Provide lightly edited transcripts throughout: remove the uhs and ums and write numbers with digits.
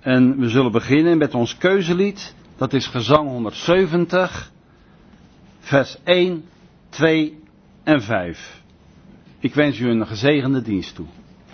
En we zullen beginnen met ons keuzelied. Dat is gezang 170, vers 1, 2 en 5. Ik wens u een gezegende dienst toe.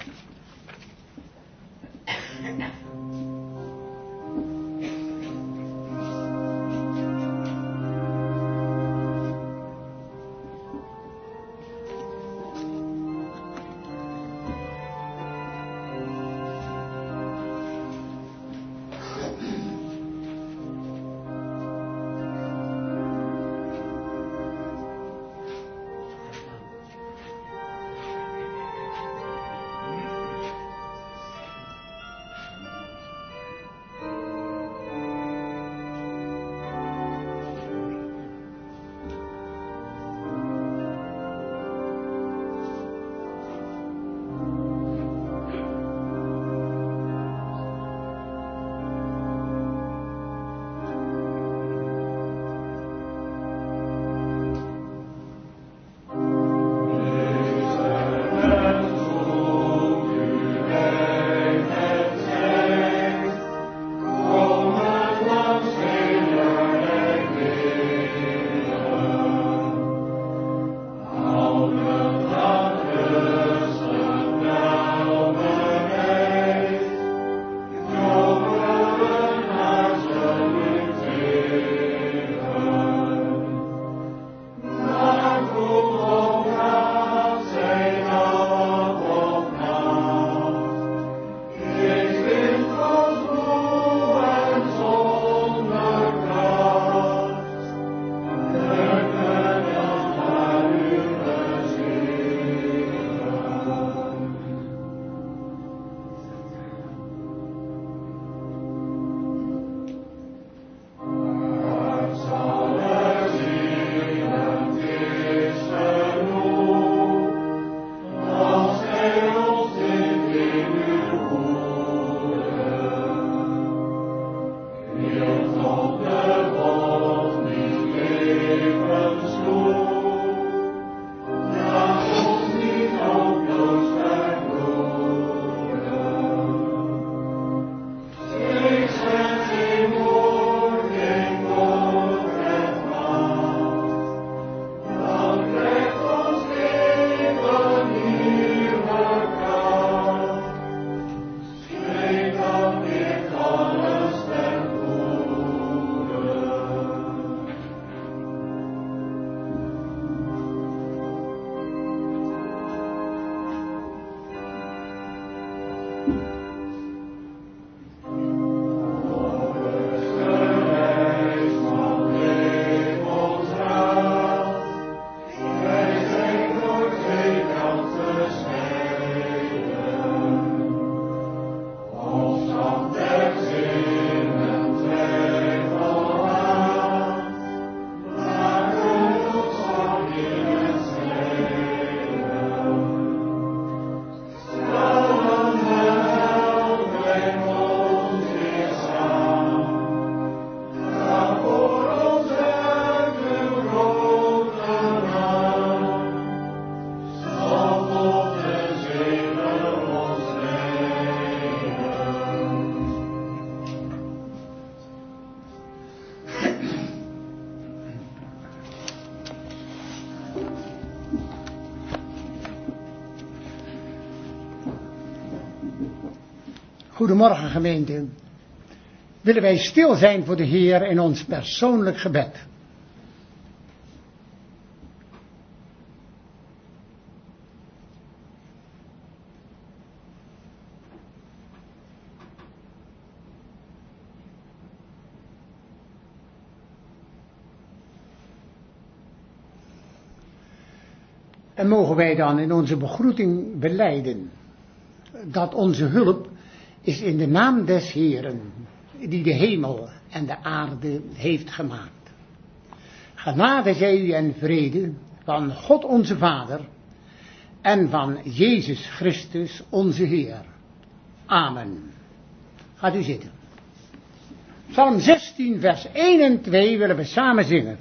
Goedemorgen gemeente. Willen wij stil zijn voor de Heer in ons persoonlijk gebed. En mogen wij dan in onze begroeting belijden dat onze hulp is in de naam des Heeren, die de hemel en de aarde heeft gemaakt. Genade zij u en vrede van God onze Vader en van Jezus Christus onze Heer. Amen. Gaat u zitten. Psalm 16 vers 1 en 2 willen we samen zingen.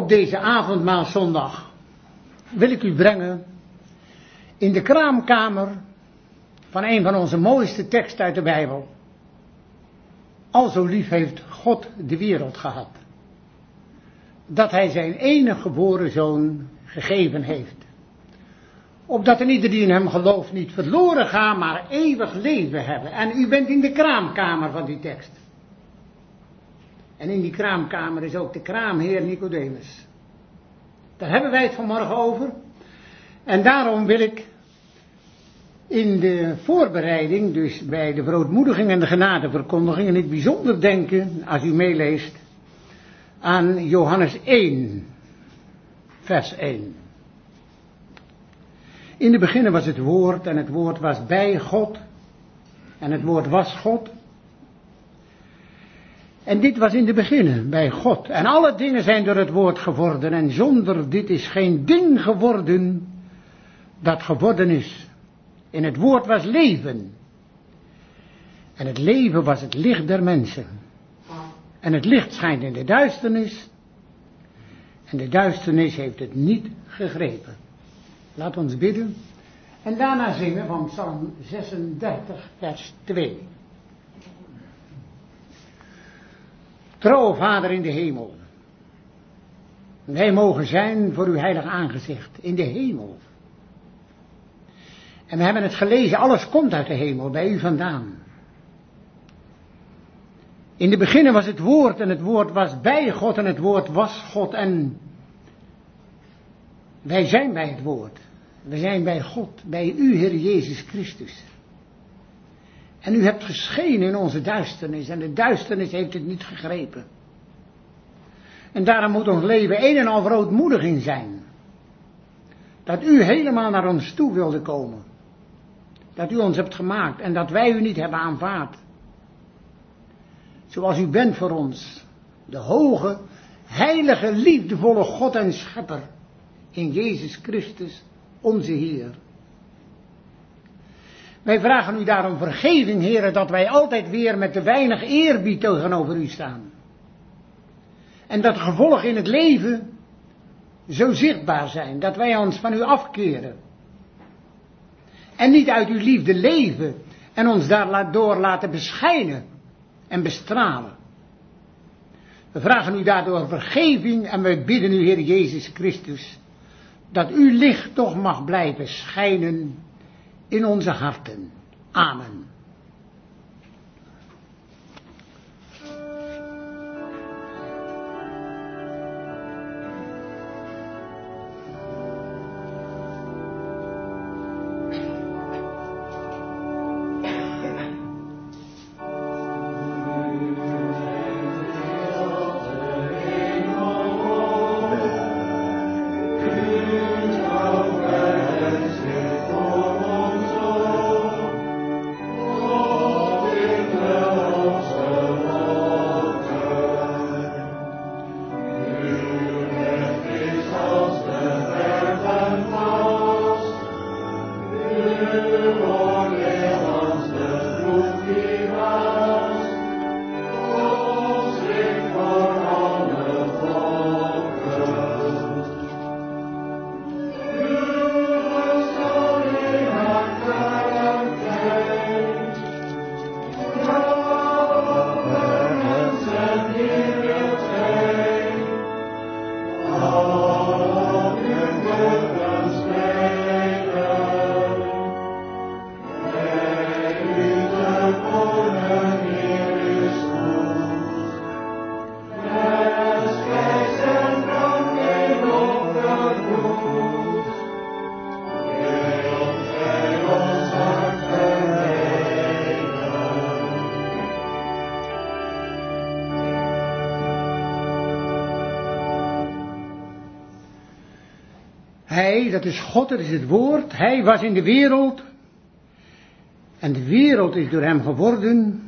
op deze avondmaalzondag wil ik u brengen in de kraamkamer van een van onze mooiste teksten uit de Bijbel. Al zo lief heeft God de wereld gehad, dat hij zijn enige geboren zoon gegeven heeft, opdat er ieder die in hem gelooft niet verloren gaat, maar eeuwig leven hebben. En u bent in de kraamkamer van die tekst. En in die kraamkamer is ook de kraamheer Nicodemus. Daar hebben wij het vanmorgen over. En daarom wil ik in de voorbereiding, dus bij de verootmoediging en de genadeverkondiging, in het bijzonder denken, als u meeleest, aan Johannes 1, vers 1. In de beginnen was het woord en het woord was bij God en het woord was God. En dit was in de beginnen bij God. En alle dingen zijn door het woord geworden en zonder dit is geen ding geworden dat geworden is. In het woord was leven. En het leven was het licht der mensen. En het licht schijnt in de duisternis. En de duisternis heeft het niet gegrepen. Laat ons bidden. En daarna zingen van Psalm 36 vers 2. Trouw Vader in de hemel. Wij mogen zijn voor uw heilig aangezicht in de hemel. En we hebben het gelezen, alles komt uit de hemel, bij u vandaan. In de beginnen was het woord en het woord was bij God en het woord was God. En wij zijn bij het woord. We zijn bij God, bij u, Heer Jezus Christus. En u hebt geschenen in onze duisternis en de duisternis heeft het niet gegrepen. En daarom moet ons leven een en al verootmoediging zijn. Dat u helemaal naar ons toe wilde komen. Dat u ons hebt gemaakt en dat wij u niet hebben aanvaard. Zoals u bent voor ons. De hoge, heilige, liefdevolle God en Schepper. In Jezus Christus, onze Heer. Wij vragen u daarom vergeving, Heere, dat wij altijd weer met te weinig eerbied tegenover u staan. En dat de gevolgen in het leven zo zichtbaar zijn, dat wij ons van u afkeren. En niet uit uw liefde leven en ons daardoor laten beschijnen en bestralen. We vragen u daardoor vergeving en we bidden u, Heer Jezus Christus, dat uw licht toch mag blijven schijnen in onze harten. Amen. Hij, dat is God, dat is het woord. Hij was in de wereld. En de wereld is door hem geworden.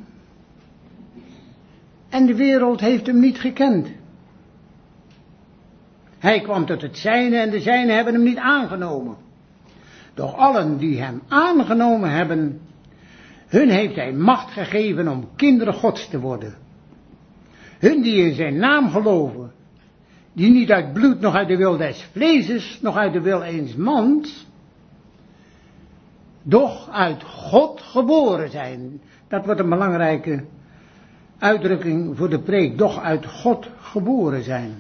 En de wereld heeft hem niet gekend. Hij kwam tot het zijne en de zijnen hebben hem niet aangenomen. Doch allen die hem aangenomen hebben, hun heeft hij macht gegeven om kinderen Gods te worden. Hun die in zijn naam geloven, die niet uit bloed, nog uit de wil des vleeses, nog uit de wil eens mans, doch uit God geboren zijn. Dat wordt een belangrijke uitdrukking voor de preek, doch uit God geboren zijn.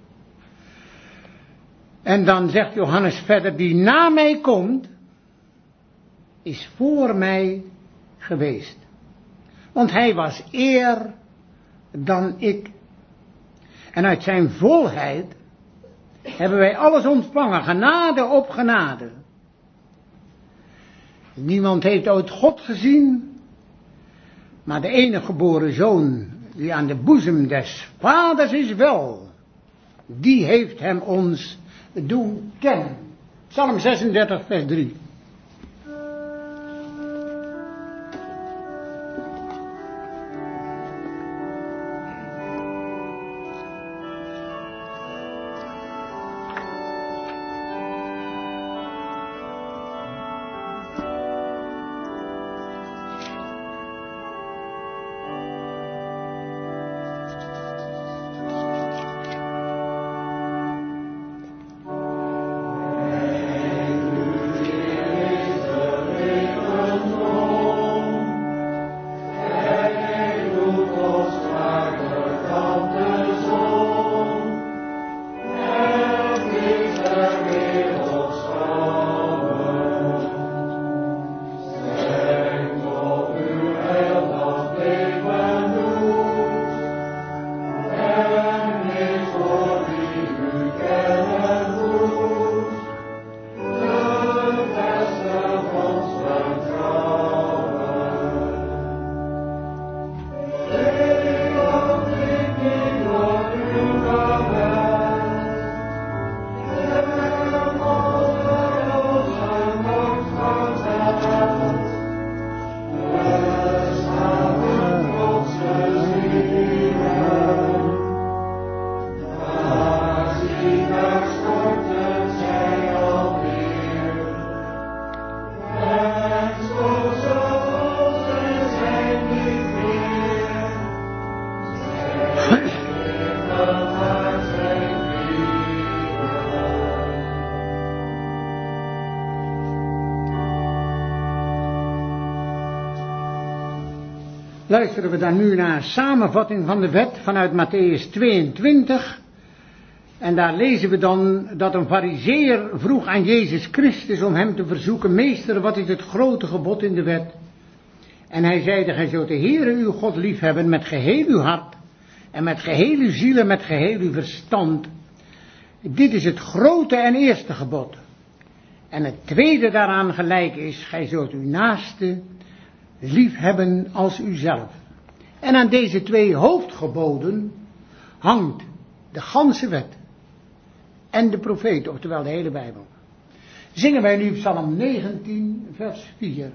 En dan zegt Johannes verder, die na mij komt, is voor mij geweest. Want hij was eer dan ik. En uit zijn volheid hebben wij alles ontvangen, genade op genade. Niemand heeft ooit God gezien, maar de enige geboren zoon die aan de boezem des vaders is wel, die heeft hem ons doen kennen. Psalm 36 vers 3. Luisteren we dan nu naar een samenvatting van de wet vanuit Mattheüs 22. En daar lezen we dan dat een farizeeër vroeg aan Jezus Christus om hem te verzoeken: Meester, wat is het grote gebod in de wet? En hij zeide: gij zult de Heere uw God liefhebben met geheel uw hart en met geheel uw ziel en met geheel uw verstand. Dit is het grote en eerste gebod. En het tweede daaraan gelijk is: gij zult uw naaste liefhebben als uzelf. En aan deze twee hoofdgeboden hangt de ganse wet en de profeet, oftewel de hele Bijbel. Zingen wij nu Psalm 19 vers 4.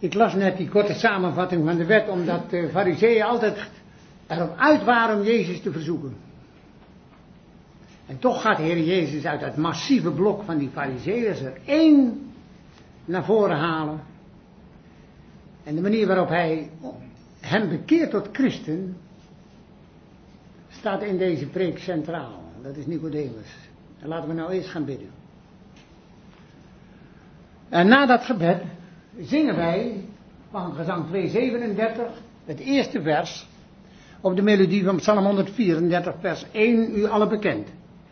Ik las net die korte samenvatting van de wet, omdat de farizeeën altijd erop uit waren om Jezus te verzoeken. En toch gaat de Heer Jezus uit dat massieve blok van die farizeeën er één naar voren halen. En de manier waarop hij hem bekeert tot christen, staat in deze preek centraal. Dat is Nicodemus. En laten we nou eerst gaan bidden. En na dat gebed zingen wij van gezang 237 het eerste vers op de melodie van Psalm 134 vers 1, u alle bekend.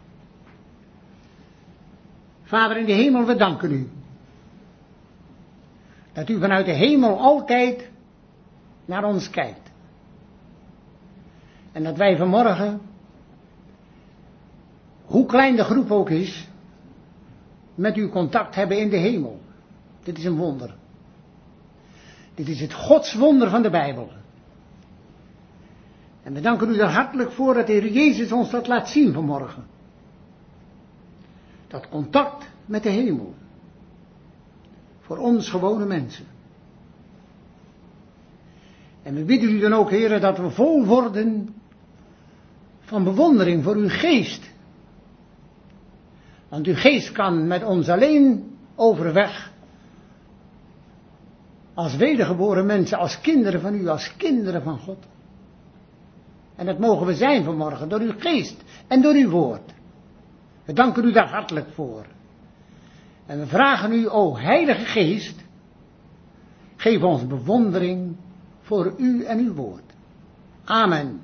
Vader in de hemel, we danken u dat u vanuit de hemel altijd naar ons kijkt. En dat wij vanmorgen, hoe klein de groep ook is, met u contact hebben in de hemel. Dit is een wonder. Dit is het godswonder van de Bijbel. En we danken u er hartelijk voor dat de Heer Jezus ons dat laat zien vanmorgen. Dat contact met de hemel. Voor ons gewone mensen. En we bidden u dan ook, heren, dat we vol worden van bewondering voor uw geest. Want uw geest kan met ons alleen overweg. Als wedergeboren mensen, als kinderen van u, als kinderen van God. En dat mogen we zijn vanmorgen, door uw geest en door uw woord. We danken u daar hartelijk voor. En we vragen u, o Heilige Geest, geef ons bewondering voor u en uw woord. Amen.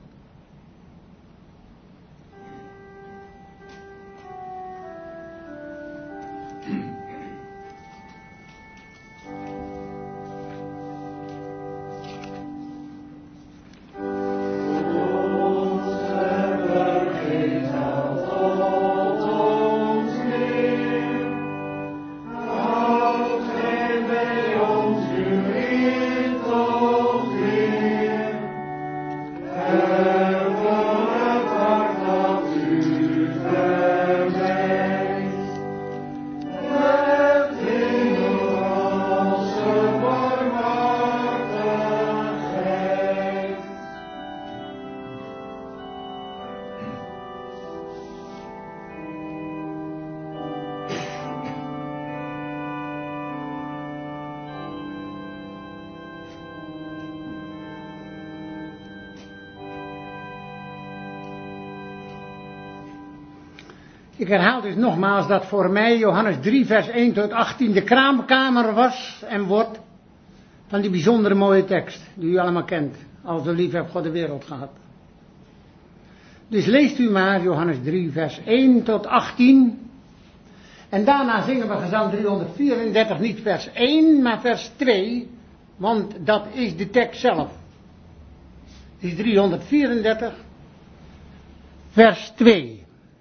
Ik herhaal dus nogmaals dat voor mij Johannes 3 vers 1 tot 18 de kraamkamer was en wordt van die bijzondere mooie tekst die u allemaal kent. Al zo lief heeft God de wereld gehad. Dus leest u maar Johannes 3 vers 1 tot 18. En daarna zingen we gezang 334 niet vers 1 maar vers 2. Want dat is de tekst zelf. Het is 334 vers 2.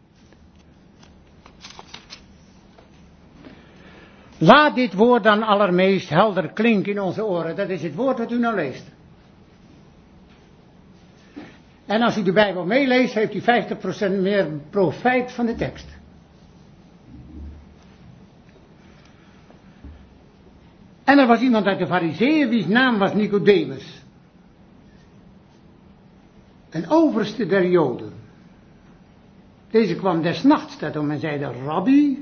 Laat dit woord dan allermeest helder klinken in onze oren. Dat is het woord wat u nou leest. En als u de Bijbel meeleest, heeft u 50% meer profijt van de tekst. En er was iemand uit de Farizeeën, wiens naam was Nicodemus. Een overste der Joden. Deze kwam des nachts om en zeide, Rabbi,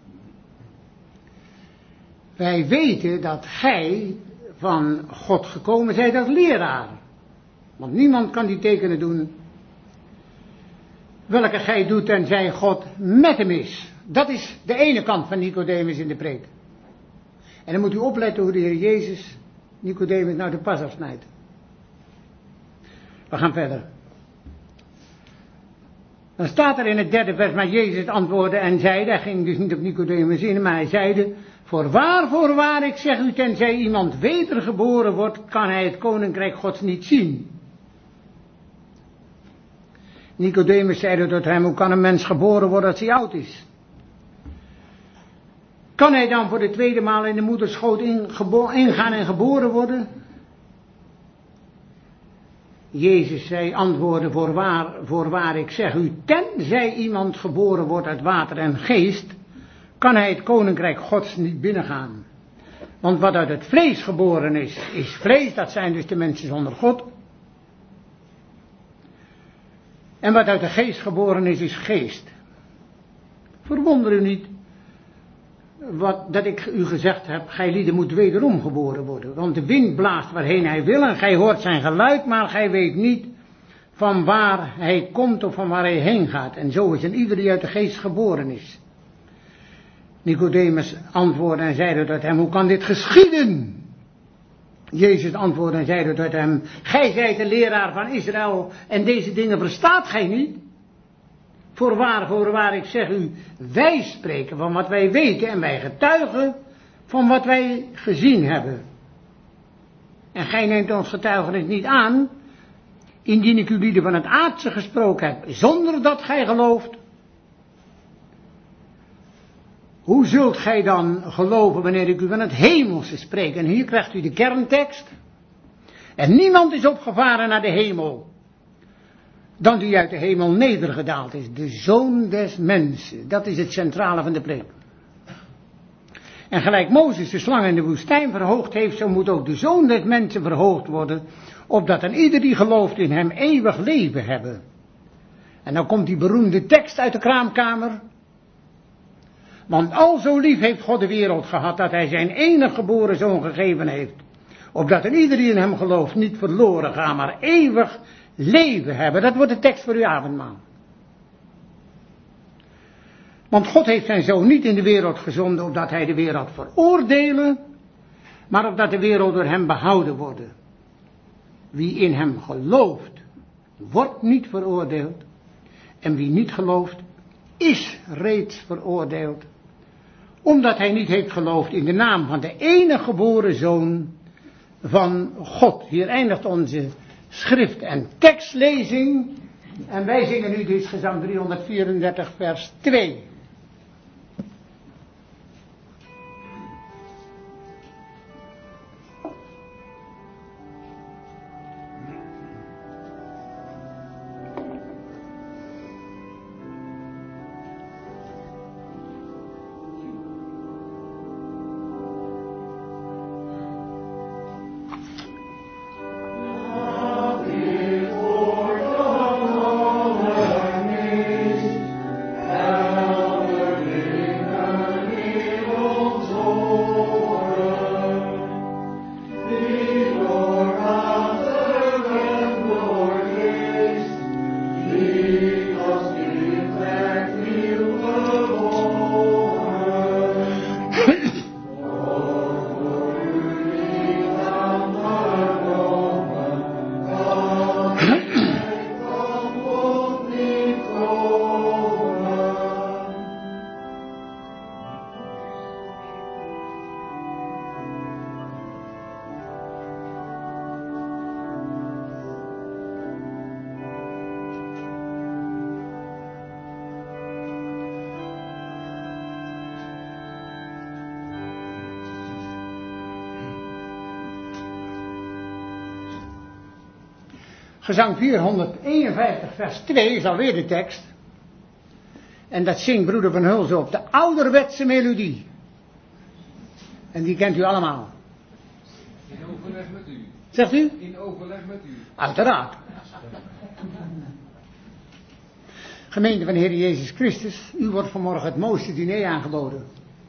wij weten dat gij van God gekomen zijt als leraar. Want niemand kan die tekenen doen welke gij doet tenzij God met hem is. Dat is de ene kant van Nicodemus in de preek. En dan moet u opletten hoe de Heer Jezus Nicodemus nou de pas afsnijdt. We gaan verder. Dan staat er in het 3e vers, maar Jezus antwoordde en zeide, hij ging dus niet op Nicodemus in, maar hij zeide, voorwaar, ik zeg u, tenzij iemand wedergeboren wordt, kan hij het koninkrijk Gods niet zien. Nicodemus zeide tot hem, hoe kan een mens geboren worden als hij oud is? Kan hij dan voor de tweede maal in de moederschoot ingaan en geboren worden? Jezus zei, antwoordde, voorwaar, ik zeg u, tenzij iemand geboren wordt uit water en geest, kan hij het koninkrijk Gods niet binnengaan. Want wat uit het vlees geboren is vlees, dat zijn dus de mensen zonder God. En wat uit de geest geboren is geest. Verwonder u niet dat ik u gezegd heb, gij lieden moet wederom geboren worden. Want de wind blaast waarheen hij wil en gij hoort zijn geluid, maar gij weet niet van waar hij komt of van waar hij heen gaat. En zo is een ieder die uit de geest geboren is. Nicodemus antwoordde en zeide tot hem, hoe kan dit geschieden? Jezus antwoordde en zeide tot hem, gij zijt de leraar van Israël en deze dingen verstaat gij niet? Voorwaar, ik zeg u, wij spreken van wat wij weten en wij getuigen van wat wij gezien hebben. En gij neemt ons getuigenis niet aan, indien ik u lieden van het aardse gesproken heb, zonder dat gij gelooft. Hoe zult gij dan geloven wanneer ik u van het hemelse spreek? En hier krijgt u de kerntekst. En niemand is opgevaren naar de hemel, dan die uit de hemel nedergedaald is, de Zoon des Mensen. Dat is het centrale van de preek. En gelijk Mozes de slang in de woestijn verhoogd heeft, zo moet ook de Zoon des Mensen verhoogd worden, opdat een ieder die gelooft in hem eeuwig leven hebben. En dan komt die beroemde tekst uit de kraamkamer. Want al zo lief heeft God de wereld gehad, dat hij zijn enige geboren Zoon gegeven heeft, opdat een ieder die in hem gelooft niet verloren gaat, maar eeuwig leven hebben. Dat wordt de tekst voor uw avondmaal. Want God heeft zijn Zoon niet in de wereld gezonden, opdat hij de wereld veroordelen, maar opdat de wereld door hem behouden wordt. Wie in hem gelooft, wordt niet veroordeeld. En wie niet gelooft, is reeds veroordeeld. Omdat hij niet heeft geloofd in de naam van de enige geboren Zoon van God. Hier eindigt onze schrift- en tekstlezing. En wij zingen nu dus gezang 334 vers 2. Gezang 451 vers 2 is alweer de tekst. En dat zingt broeder Van Hulzen op de ouderwetse melodie. En die kent u allemaal. In overleg met u. Zegt u? In overleg met u. Uiteraard. Gemeente van de Heer Jezus Christus, u wordt vanmorgen het mooiste diner aangeboden.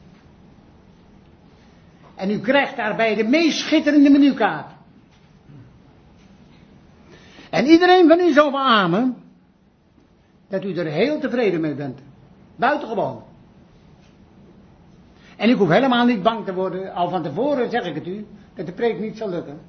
En u krijgt daarbij de meest schitterende menukaart. En iedereen van u zal beamen dat u er heel tevreden mee bent. Buitengewoon. En ik hoef helemaal niet bang te worden, al van tevoren zeg ik het u, dat de preek niet zal lukken.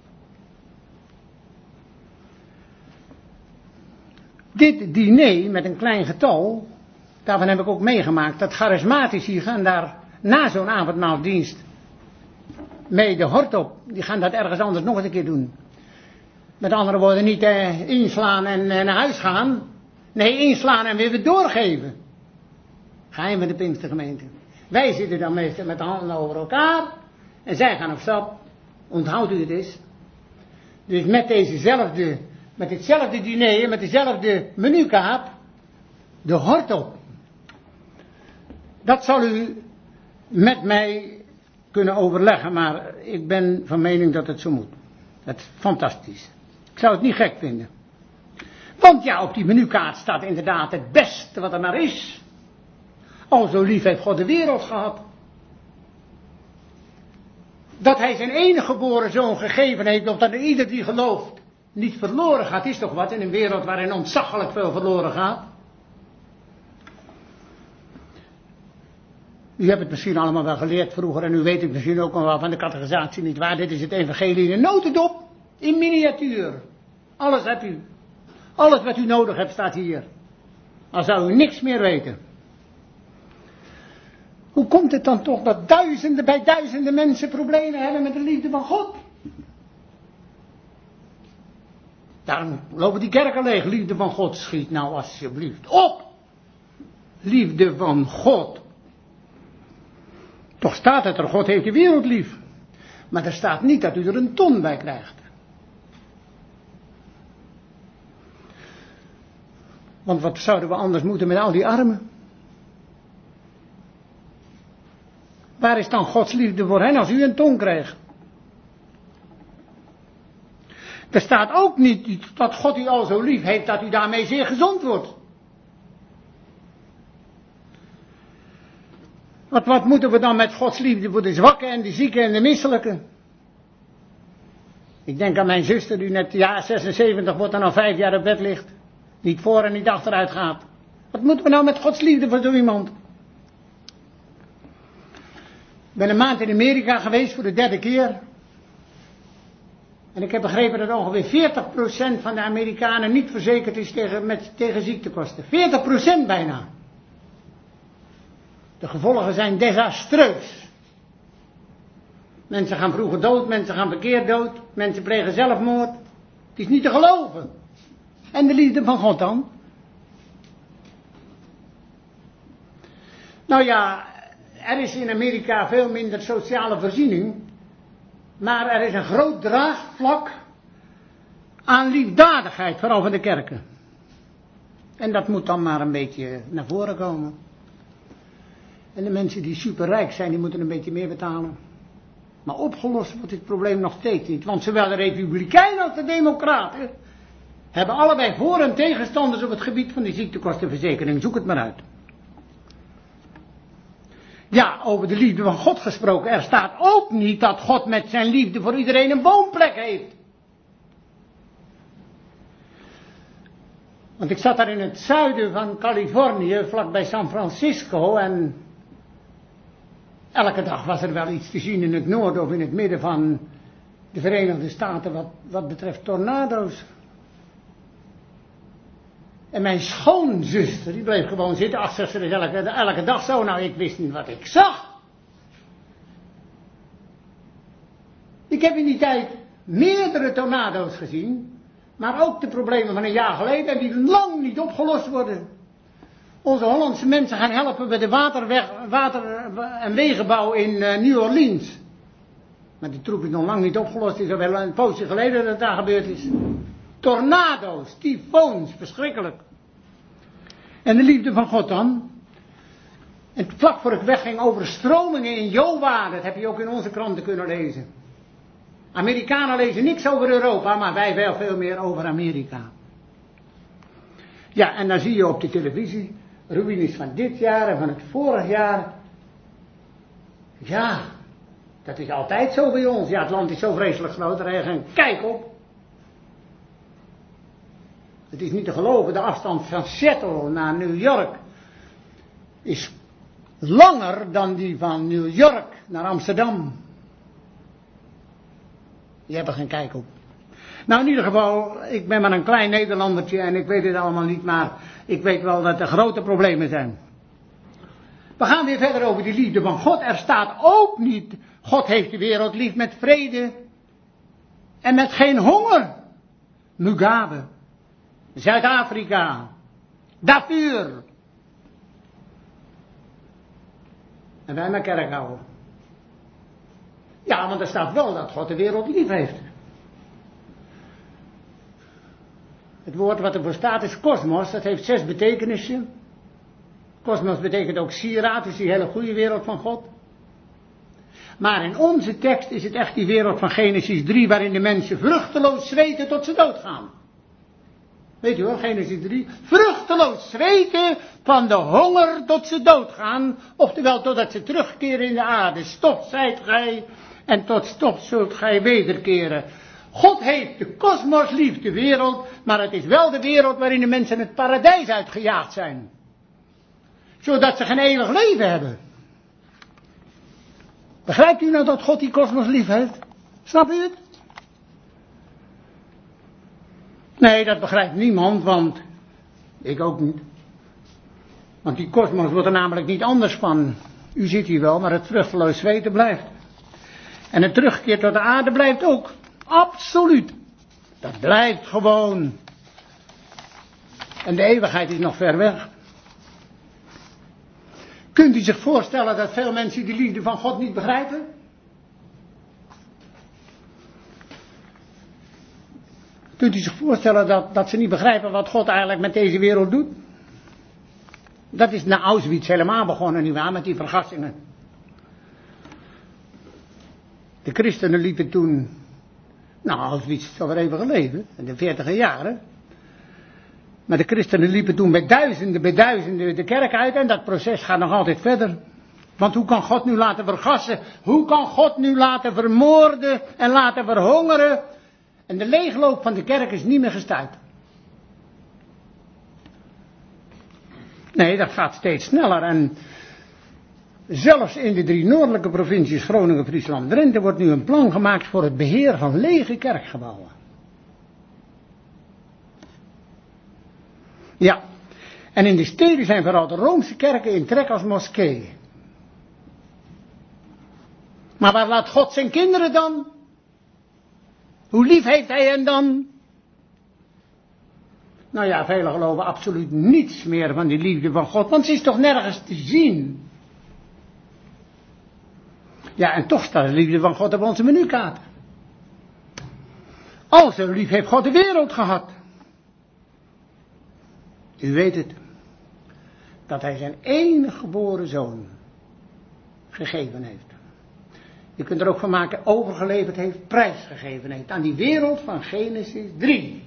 Dit diner met een klein getal, daarvan heb ik ook meegemaakt, dat charismatici gaan daar na zo'n avondmaaldienst mee de hort op. Die gaan dat ergens anders nog eens een keer doen. Met andere woorden, niet inslaan en naar huis gaan. Nee, inslaan en weer doorgeven. Geheim van de Pinkstergemeente. Wij zitten dan meestal met de handen over elkaar. En zij gaan op stap. Onthoudt u het eens. Dus met hetzelfde diner, met dezelfde menukaart. De hort op. Dat zal u met mij kunnen overleggen, maar ik ben van mening dat het zo moet. Het is fantastisch. Ik zou het niet gek vinden. Want ja, op die menukaart staat inderdaad het beste wat er maar is. Al zo lief heeft God de wereld gehad. Dat hij zijn enige geboren zoon gegeven heeft, opdat ieder die gelooft niet verloren gaat, is toch wat in een wereld waarin ontzaglijk veel verloren gaat. U hebt het misschien allemaal wel geleerd vroeger en u weet het misschien ook al wel van de catechisatie, niet waar? Dit is het evangelie in een notendop, in miniatuur. Alles hebt u. Alles wat u nodig hebt staat hier. Al zou u niks meer weten. Hoe komt het dan toch dat duizenden mensen problemen hebben met de liefde van God? Daarom lopen die kerken leeg. Liefde van God, schiet nou alsjeblieft op. Liefde van God. Toch staat het er, God heeft de wereld lief. Maar er staat niet dat u er een ton bij krijgt. Want wat zouden we anders moeten met al die armen? Waar is dan Gods liefde voor hen als u een ton krijgt? Er staat ook niet dat God u al zo lief heeft dat u daarmee zeer gezond wordt. Wat moeten we dan met Gods liefde voor de zwakken en de zieken en de misselijken? Ik denk aan mijn zuster die net 76 wordt en al 5 jaar op bed ligt. Niet voor en niet achteruit gaat. Wat moeten we nou met Gods liefde voor zo iemand? Ik ben een maand in Amerika geweest voor de 3e keer. En ik heb begrepen dat ongeveer 40% van de Amerikanen niet verzekerd is tegen ziektekosten. 40% bijna. De gevolgen zijn desastreus. Mensen gaan vroeger dood, mensen gaan verkeerd dood, mensen plegen zelfmoord. Het is niet te geloven. En de liefde van God dan? Nou ja, er is in Amerika veel minder sociale voorziening. Maar er is een groot draagvlak aan liefdadigheid, vooral van de kerken. En dat moet dan maar een beetje naar voren komen. En de mensen die superrijk zijn, die moeten een beetje meer betalen. Maar opgelost wordt dit probleem nog steeds niet. Want zowel de Republikeinen als de Democraten hebben allebei voor- en tegenstanders op het gebied van die ziektekostenverzekering. Zoek het maar uit. Ja, over de liefde van God gesproken. Er staat ook niet dat God met zijn liefde voor iedereen een woonplek heeft. Want ik zat daar in het zuiden van Californië, vlakbij San Francisco. En elke dag was er wel iets te zien in het noorden of in het midden van de Verenigde Staten wat betreft tornado's. En mijn schoonzuster, die bleef gewoon zitten. Ach, zegt ze, dus elke dag zo. Nou, ik wist niet wat ik zag. Ik heb in die tijd meerdere tornado's gezien. Maar ook de problemen van een jaar geleden, die lang niet opgelost worden. Onze Hollandse mensen gaan helpen bij de water- en wegenbouw in New Orleans. Maar die troep is nog lang niet opgelost. Het is al wel een poosje geleden dat het daar gebeurd is. Tornado's, tyfoons, verschrikkelijk. En de liefde van God dan? En vlak voor ik wegging overstromingen in Jowa, dat heb je ook in onze kranten kunnen lezen. Amerikanen lezen niks over Europa, maar wij veel meer over Amerika. Ja, en dan zie je op de televisie ruïnes van dit jaar en van het vorig jaar. Ja, dat is altijd zo bij ons. Ja, het land is zo vreselijk groot, er is geen kijk op. Het is niet te geloven, de afstand van Seattle naar New York is langer dan die van New York naar Amsterdam. Je hebt er geen kijk op. Nou, in ieder geval, ik ben maar een klein Nederlandertje en ik weet het allemaal niet, maar ik weet wel dat er grote problemen zijn. We gaan weer verder over die liefde van God. Er staat ook niet, God heeft de wereld lief met vrede en met geen honger. Mugabe. Zuid-Afrika, Darfur. En wij met kerk houden. Ja, want er staat wel dat God de wereld lief heeft. Het woord wat ervoor staat is kosmos, dat heeft 6 betekenissen. Kosmos betekent ook sieraad, dus die hele goede wereld van God. Maar in onze tekst is het echt die wereld van Genesis 3, waarin de mensen vruchteloos zweten tot ze doodgaan. Weet u wel, Genesis 3. Vruchteloos zweten van de honger tot ze doodgaan. Oftewel totdat ze terugkeren in de aarde. Stof zijt gij en tot stof zult gij wederkeren. God heeft de kosmos lief, de wereld. Maar het is wel de wereld waarin de mensen het paradijs uitgejaagd zijn. Zodat ze geen eeuwig leven hebben. Begrijpt u nou dat God die kosmos lief heeft? Snap u het? Nee, dat begrijpt niemand, want ik ook niet. Want die kosmos wordt er namelijk niet anders van. U ziet hier wel, maar het vruchteloos zweten blijft. En het terugkeer tot de aarde blijft ook. Absoluut. Dat blijft gewoon. En de eeuwigheid is nog ver weg. Kunt u zich voorstellen dat veel mensen die liefde van God niet begrijpen? Kunt u zich voorstellen dat ze niet begrijpen wat God eigenlijk met deze wereld doet? Dat is na Auschwitz helemaal begonnen, nietwaar, met die vergassingen. De christenen liepen toen, Auschwitz is alweer even geleden, in de 40e jaren. Maar de christenen liepen toen bij duizenden de kerk uit en dat proces gaat nog altijd verder. Want hoe kan God nu laten vergassen? Hoe kan God nu laten vermoorden en laten verhongeren? En de leegloop van de kerk is niet meer gestuit. Nee, dat gaat steeds sneller. En zelfs in de 3 noordelijke provincies Groningen, Friesland, Drenthe wordt nu een plan gemaakt voor het beheer van lege kerkgebouwen. Ja, en in de steden zijn vooral de Roomse kerken in trek als moskee. Maar waar laat God zijn kinderen dan? Hoe lief heeft hij hen dan? Nou ja, velen geloven absoluut niets meer van die liefde van God, want ze is toch nergens te zien. Ja, en toch staat de liefde van God op onze menukaart. Al zo lief heeft God de wereld gehad. U weet het, dat hij zijn enige geboren zoon gegeven heeft. Je kunt er ook van maken, overgeleverd heeft, prijsgegeven heeft aan die wereld van Genesis 3.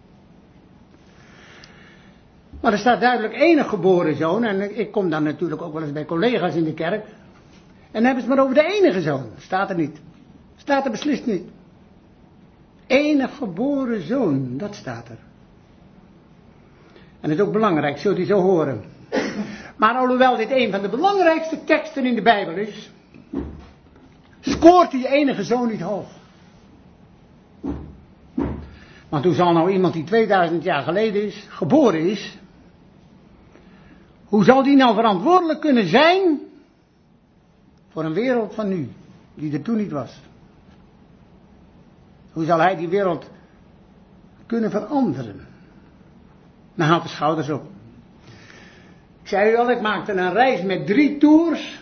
Maar er staat duidelijk enige geboren zoon, en ik kom dan natuurlijk ook wel eens bij collega's in de kerk. En dan hebben ze het maar over de enige zoon. Staat er niet. Staat er beslist niet. Enige geboren zoon, dat staat er. En dat is ook belangrijk, zult u zo horen. Maar alhoewel dit een van de belangrijkste teksten in de Bijbel is, scoort die enige zoon niet hoog. Want hoe zal nou iemand die 2000 jaar geleden geboren is, hoe zal die nou verantwoordelijk kunnen zijn voor een wereld van nu, die er toen niet was? Hoe zal hij die wereld kunnen veranderen? Nou, haal de schouders op. Ik zei u al, ik maakte een reis met 3 tours.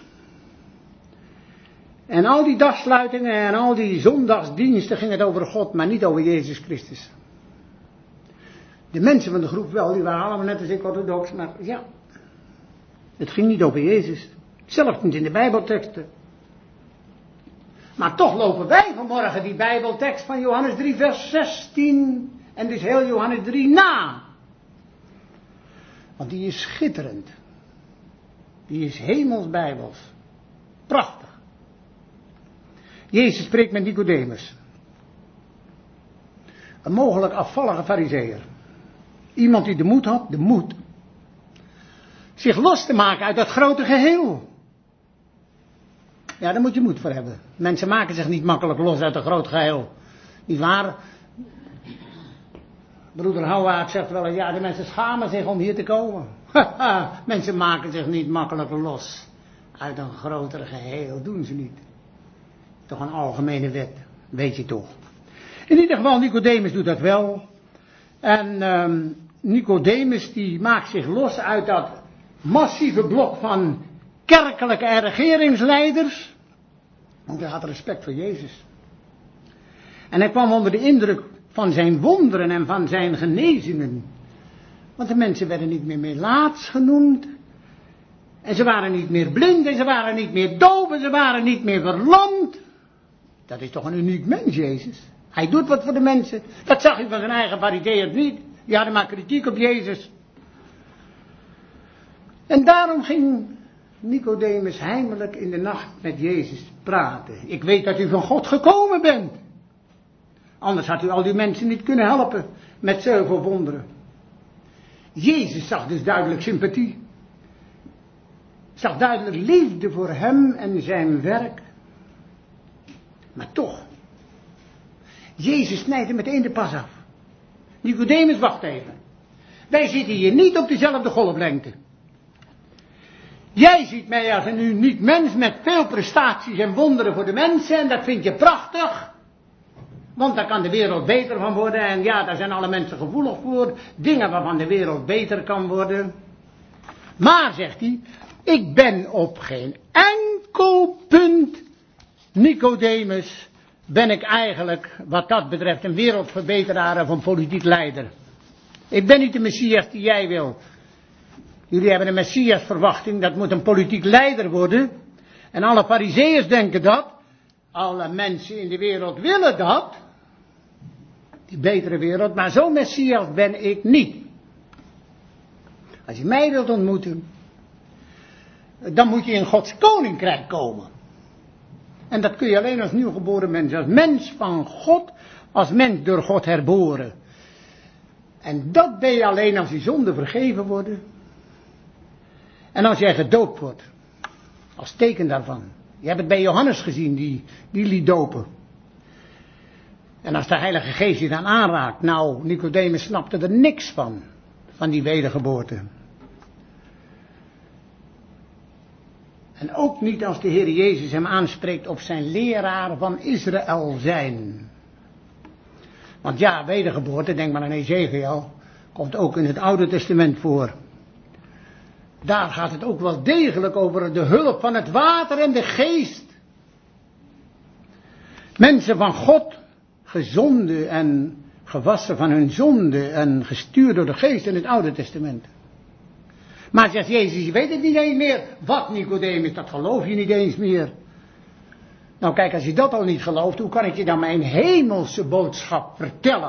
En al die dagsluitingen en al die zondagsdiensten ging het over God, maar niet over Jezus Christus. De mensen van de groep wel, die waren allemaal net als ik orthodox, maar ja, het ging niet over Jezus. Zelfs niet in de Bijbelteksten. Maar toch lopen wij vanmorgen die Bijbeltekst van Johannes 3 vers 16 en dus heel Johannes 3 na. Want die is schitterend. Die is hemelsbijbels. Prachtig. Jezus spreekt met Nicodemus. Een mogelijk afvallige farizeeër. Iemand die de moed, zich los te maken uit dat grote geheel. Ja, daar moet je moed voor hebben. Mensen maken zich niet makkelijk los uit een groot geheel. Niet waar? Broeder Houwaard zegt wel eens, ja, de mensen schamen zich om hier te komen. Mensen maken zich niet makkelijk los uit een groter geheel. Doen ze niet. Toch een algemene wet, weet je toch. In ieder geval, Nicodemus doet dat wel. En Nicodemus die maakt zich los uit dat massieve blok van kerkelijke en regeringsleiders. Want hij had respect voor Jezus. En hij kwam onder de indruk van zijn wonderen en van zijn genezingen. Want de mensen werden niet meer melaats genoemd. En ze waren niet meer blind en ze waren niet meer doof en ze waren niet meer verlamd. Dat is toch een uniek mens, Jezus. Hij doet wat voor de mensen. Dat zag u van zijn eigen farizeeërs niet. Die hadden maar kritiek op Jezus. En daarom ging Nicodemus heimelijk in de nacht met Jezus praten. Ik weet dat u van God gekomen bent. Anders had u al die mensen niet kunnen helpen met zoveel wonderen. Jezus zag dus duidelijk sympathie. Zag duidelijk liefde voor hem en zijn werk. Maar toch. Jezus snijdt hem meteen de pas af. Nicodemus, wacht even. Wij zitten hier niet op dezelfde golflengte. Jij ziet mij als een uniek mens met veel prestaties en wonderen voor de mensen. En dat vind je prachtig. Want daar kan de wereld beter van worden. En ja, daar zijn alle mensen gevoelig voor. Dingen waarvan de wereld beter kan worden. Maar, zegt hij, ik ben op geen enkel punt, Nicodemus, ben ik eigenlijk, wat dat betreft, een wereldverbeteraar of een politiek leider. Ik ben niet de Messias die jij wil. Jullie hebben een Messiasverwachting, dat moet een politiek leider worden. En alle Farizeeërs denken dat. Alle mensen in de wereld willen dat. Die betere wereld, maar zo'n Messias ben ik niet. Als je mij wilt ontmoeten, dan moet je in Gods koninkrijk komen. En dat kun je alleen als nieuwgeboren mens, als mens van God, als mens door God herboren. En dat ben je alleen als die zonden vergeven worden. En als jij gedoopt wordt, als teken daarvan. Je hebt het bij Johannes gezien, die liet dopen. En als de Heilige Geest je dan aanraakt, nou, Nicodemus snapte er niks van die wedergeboorte. En ook niet als de Heer Jezus hem aanspreekt op zijn leraar van Israël zijn. Want ja, wedergeboorte, denk maar aan Ezekiel, komt ook in het Oude Testament voor. Daar gaat het ook wel degelijk over de hulp van het water en de geest. Mensen van God, gezonden en gewassen van hun zonde en gestuurd door de geest in het Oude Testament. Maar zegt Jezus, je weet het niet eens meer. Wat, Nicodemus, dat geloof je niet eens meer. Nou kijk, als je dat al niet gelooft, hoe kan ik je dan mijn hemelse boodschap vertellen?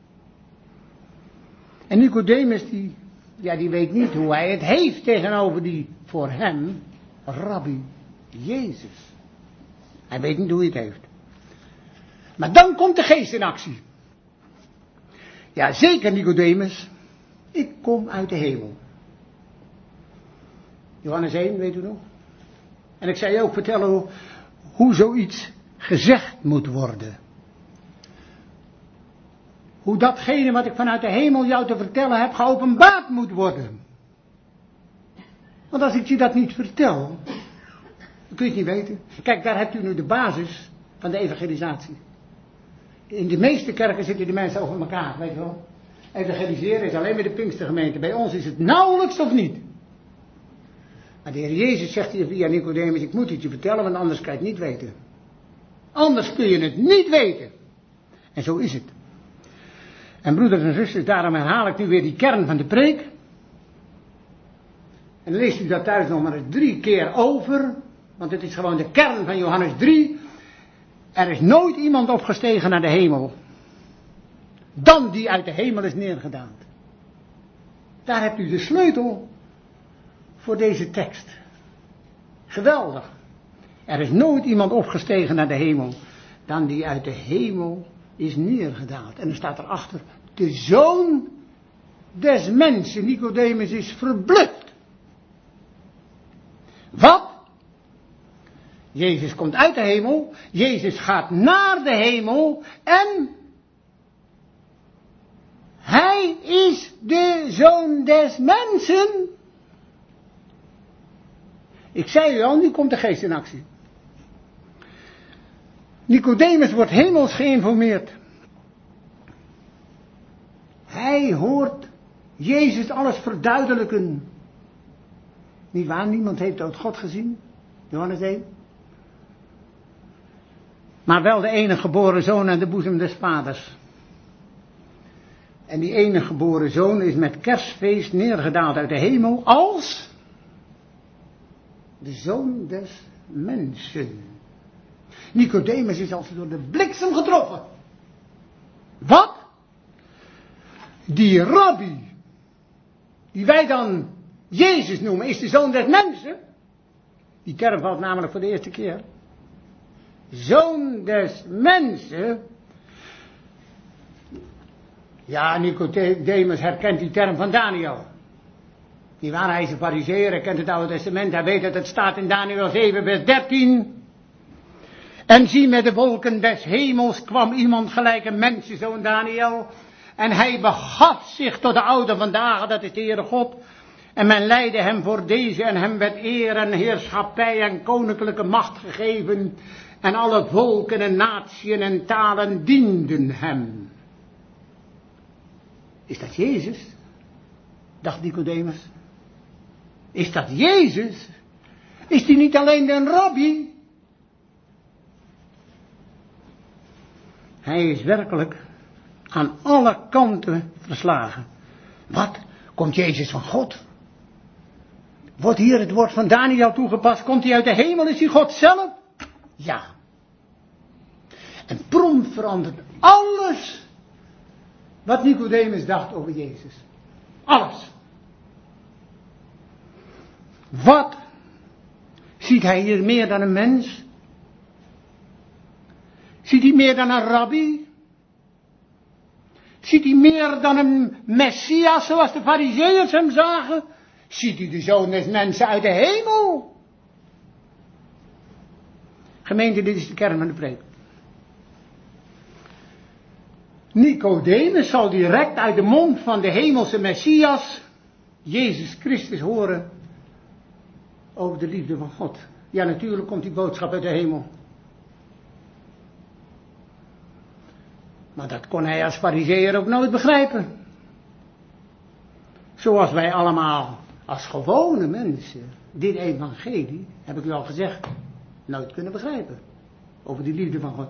En Nicodemus, die weet niet hoe hij het heeft tegenover die voor hem, Rabbi Jezus. Hij weet niet hoe hij het heeft. Maar dan komt de geest in actie. Ja, zeker Nicodemus, ik kom uit de hemel. Johannes 1, weet u nog? En ik zal je ook vertellen hoe zoiets gezegd moet worden. Hoe datgene wat ik vanuit de hemel jou te vertellen heb geopenbaard moet worden. Want als ik je dat niet vertel, dan kun je het niet weten. Kijk, daar hebt u nu de basis van de evangelisatie. In de meeste kerken zitten de mensen over elkaar, weet je wel. Evangeliseren is alleen met de Pinkstergemeente. Bij ons is het nauwelijks of niet. Maar de Heer Jezus zegt hier via Nicodemus, ik moet het je vertellen, want anders kan je het niet weten. Anders kun je het niet weten. En zo is het. En broeders en zusters, daarom herhaal ik nu weer die kern van de preek. En leest u dat thuis nog maar eens 3 keer over. Want het is gewoon de kern van Johannes 3. Er is nooit iemand opgestegen naar de hemel. Dan die uit de hemel is neergedaald. Daar hebt u de sleutel voor deze tekst. Geweldig. Er is nooit iemand opgestegen naar de hemel dan die uit de hemel is neergedaald. En er staat erachter, de Zoon des mensen. Nicodemus is verbluft. Wat? Jezus komt uit de hemel, Jezus gaat naar de hemel en hij is de Zoon des mensen. Ik zei u al, nu komt de geest in actie. Nicodemus wordt hemels geïnformeerd. Hij hoort Jezus alles verduidelijken. Niet waar, niemand heeft ooit God gezien. Johannes 1. Maar wel de enige geboren zoon aan de boezem des vaders. En die enige geboren zoon is met kerstfeest neergedaald uit de hemel als de Zoon des Mensen. Nicodemus is als door de bliksem getroffen. Wat? Die rabbi, die wij dan Jezus noemen, is de Zoon des Mensen? Die term valt namelijk voor de eerste keer. Zoon des Mensen. Ja, Nicodemus herkent die term van Daniel. Die waar hij is een Farizeeër, hij kent het Oude Testament, hij weet dat het staat in Daniel 7 vers 13. En zie, met de wolken des hemels kwam iemand gelijk een mensenzoon Daniel. En hij begaf zich tot de oude vandaag, dat is de Heere God. En men leidde hem voor deze en hem werd eer en heerschappij en koninklijke macht gegeven. En alle volken en natieën en talen dienden hem. Is dat Jezus? Dacht Nicodemus. Is dat Jezus? Is die niet alleen een rabbi? Hij is werkelijk aan alle kanten verslagen. Wat? Komt Jezus van God? Wordt hier het woord van Daniel toegepast? Komt hij uit de hemel? Is hij God zelf? Ja. En prompt verandert alles wat Nicodemus dacht over Jezus. Alles. Wat? Ziet hij hier meer dan een mens? Ziet hij meer dan een rabbi? Ziet hij meer dan een Messias zoals de Farizeeërs hem zagen? Ziet hij de Zoon des Mensen uit de hemel? Gemeente, dit is de kern van de preek. Nicodemus zal direct uit de mond van de hemelse Messias, Jezus Christus, horen over de liefde van God. Ja, natuurlijk komt die boodschap uit de hemel. Maar dat kon hij als Farizeeër ook nooit begrijpen. Zoals wij allemaal als gewone mensen dit evangelie, heb ik u al gezegd, nooit kunnen begrijpen. Over die liefde van God.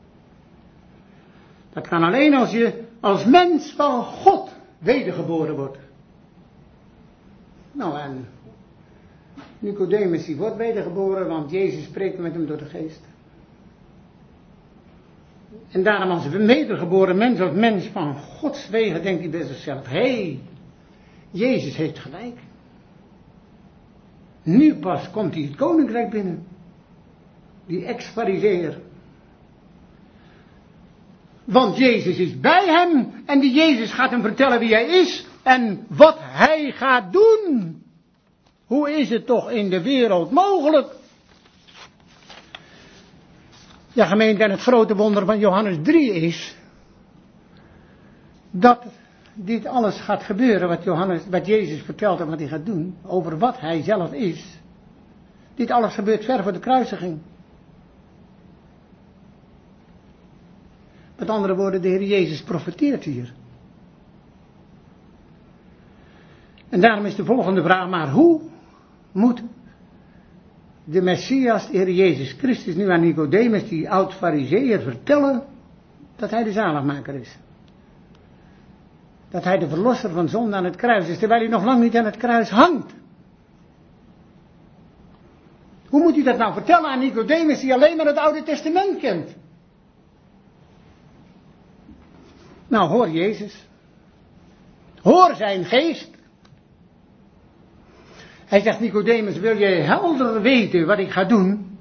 Dat kan alleen als je als mens van God wedergeboren wordt. Nou, en Nicodemus die wordt wedergeboren, want Jezus spreekt met hem door de geest. En daarom als een wedergeboren mens, als mens van Gods wegen, denkt hij bij zichzelf, hé, Jezus heeft gelijk. Nu pas komt hij het koninkrijk binnen. Die ex-Farizeeër. Want Jezus is bij hem en die Jezus gaat hem vertellen wie hij is en wat hij gaat doen. Hoe is het toch in de wereld mogelijk? Ja, gemeente, en het grote wonder van Johannes 3 is dat dit alles gaat gebeuren wat Jezus vertelt en wat hij gaat doen, over wat hij zelf is. Dit alles gebeurt ver voor de kruisiging. Met andere woorden, de Heer Jezus profeteert hier. En daarom is de volgende vraag, maar hoe moet de Messias, de Heer Jezus Christus, nu aan Nicodemus, die oud-Farizeeër, vertellen dat hij de zaligmaker is? Dat hij de verlosser van zonde aan het kruis is, terwijl hij nog lang niet aan het kruis hangt. Hoe moet hij dat nou vertellen aan Nicodemus, die alleen maar het Oude Testament kent? Nou, hoor Jezus. Hoor zijn geest. Hij zegt, Nicodemus, wil je helder weten wat ik ga doen?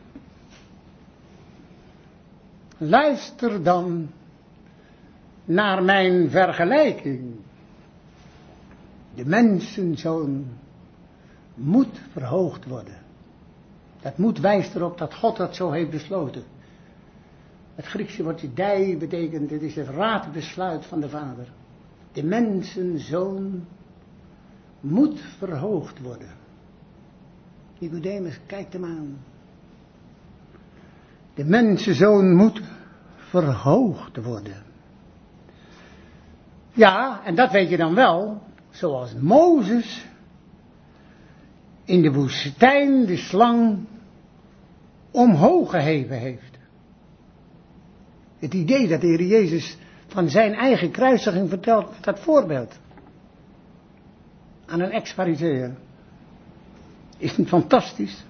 Luister dan naar mijn vergelijking. De mensenzoon moet verhoogd worden. Dat moet wijst erop dat God dat zo heeft besloten. Het Griekse woordje dei betekent, dit is het raadbesluit van de Vader. De mensenzoon moet verhoogd worden. Nicodemus, kijk hem aan. De mensenzoon moet verhoogd worden. Ja, en dat weet je dan wel, zoals Mozes in de woestijn de slang omhoog geheven heeft. Het idee dat de Heer Jezus van zijn eigen kruisiging vertelt met dat voorbeeld. Aan een ex-Farizeeër. Is het fantastisch?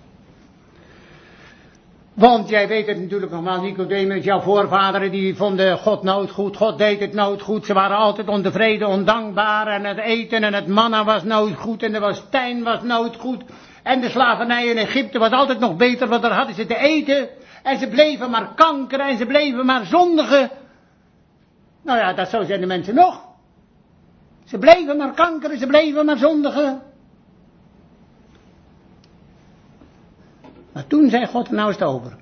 Want jij weet het natuurlijk nog wel, Nicodemus, jouw voorvaderen die vonden God nooit goed, God deed het nooit goed, ze waren altijd ontevreden, ondankbaar en het eten en het manna was nooit goed en de woestijn was nooit goed en de slavernij in Egypte was altijd nog beter, want daar hadden ze te eten en ze bleven maar kankeren en ze bleven maar zondigen. Nou ja, dat zo zijn de mensen nog. Ze bleven maar kankeren, ze bleven maar zondigen. Maar toen zei God, nou is het over.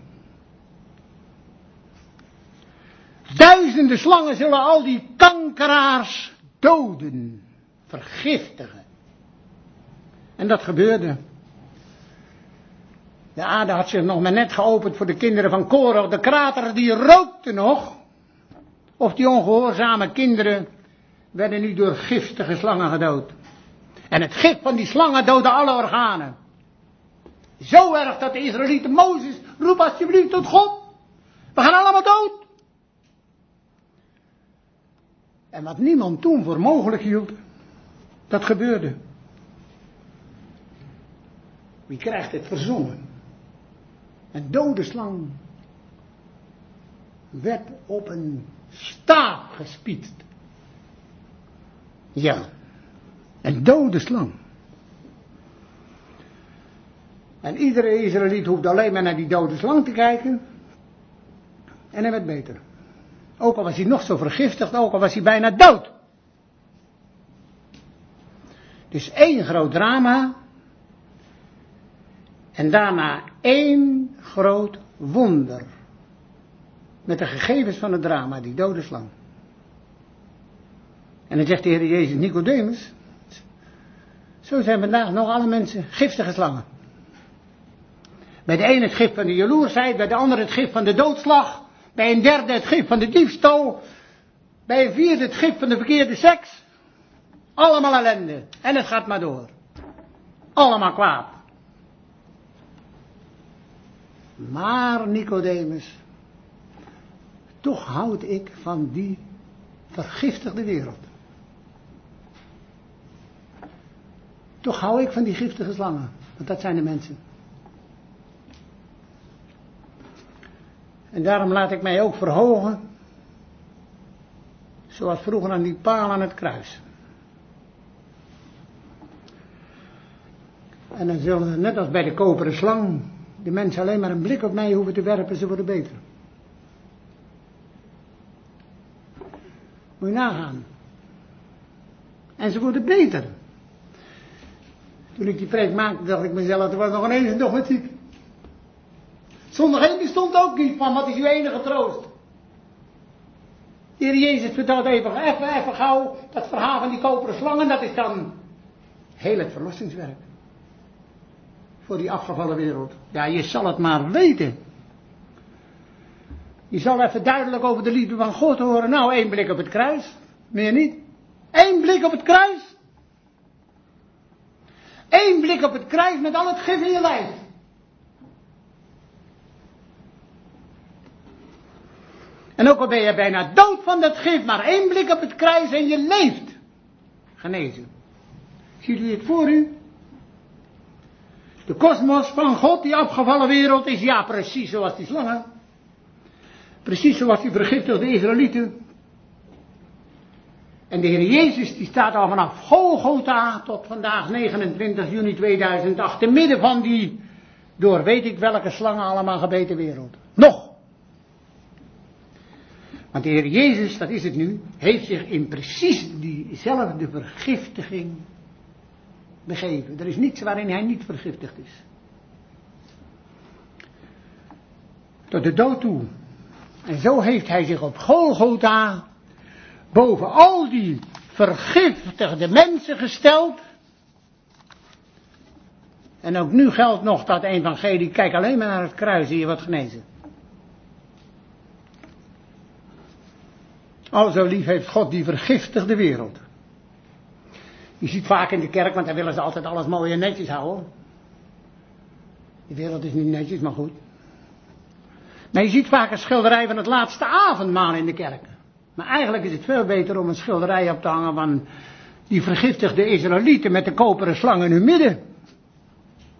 Duizenden slangen zullen al die kankeraars doden, vergiftigen. En dat gebeurde. De aarde had zich nog maar net geopend voor de kinderen van Korach. De krater die rookte nog. Of die ongehoorzame kinderen werden nu door giftige slangen gedood. En het gif van die slangen doodde alle organen. Zo erg dat de Israëlieten Mozes roep alsjeblieft tot God. We gaan allemaal dood. En wat niemand toen voor mogelijk hield, dat gebeurde. Wie krijgt het verzonnen? Een dode slang werd op een staaf gespietst. Ja, een dode slang. En iedere Israëliet hoeft alleen maar naar die dode slang te kijken. En hij werd beter. Ook al was hij nog zo vergiftigd, ook al was hij bijna dood. Dus één groot drama. En daarna één groot wonder. Met de gegevens van het drama, die dode slang. En dan zegt de Heer Jezus, Nicodemus. Zo zijn vandaag nog alle mensen giftige slangen. Bij de ene het gif van de jaloersheid, bij de andere het gif van de doodslag. Bij een derde het gif van de diefstal. Bij een vierde het gif van de verkeerde seks. Allemaal ellende. En het gaat maar door. Allemaal kwaad. Maar Nicodemus, toch houd ik van die vergiftigde wereld. Toch hou ik van die giftige slangen. Want dat zijn de mensen. En daarom laat ik mij ook verhogen. Zoals vroeger aan die paal aan het kruis. En dan zullen, net als bij de koperen slang, de mensen alleen maar een blik op mij hoeven te werpen, ze worden beter. Moet je nagaan. En ze worden beter. Toen ik die preek maakte, dacht ik mezelf, er was nog ineens nog wat ziek. Zondag 1 bestond ook niet van, wat is uw enige troost? De Heer Jezus vertelt even gauw, dat verhaal van die koperen slangen, dat is dan heel het verlossingswerk. Voor die afgevallen wereld. Ja, je zal het maar weten. Je zal even duidelijk over de liefde van God horen. Nou, 1 blik op het kruis. Meer niet. 1 blik op het kruis. 1 blik op het kruis met al het gif in je lijf. En ook al ben je bijna dood van dat gif, maar 1 blik op het kruis en je leeft. Genezen. Ziet u het voor u? De kosmos van God, die afgevallen wereld, is ja precies zoals die slangen. Precies zoals die vergiftigde Israëlieten. En de Heer Jezus die staat al vanaf Golgotha tot vandaag 29 juni 2008. Te midden van die door weet ik welke slangen allemaal gebeten wereld. Nog. Want de Heer Jezus, dat is het nu, heeft zich in precies diezelfde vergiftiging begeven. Er is niets waarin hij niet vergiftigd is. Tot de dood toe. En zo heeft hij zich op Golgotha boven al die vergiftigde mensen gesteld. En ook nu geldt nog dat evangelie, kijk alleen maar naar het kruis en je wordt genezen. Al zo lief heeft God die vergiftigde wereld. Je ziet vaak in de kerk, want daar willen ze altijd alles mooi en netjes houden. Die wereld is niet netjes, maar goed. Maar je ziet vaak een schilderij van het laatste avondmaal in de kerk. Maar eigenlijk is het veel beter om een schilderij op te hangen van die vergiftigde Israëlieten met de koperen slang in hun midden.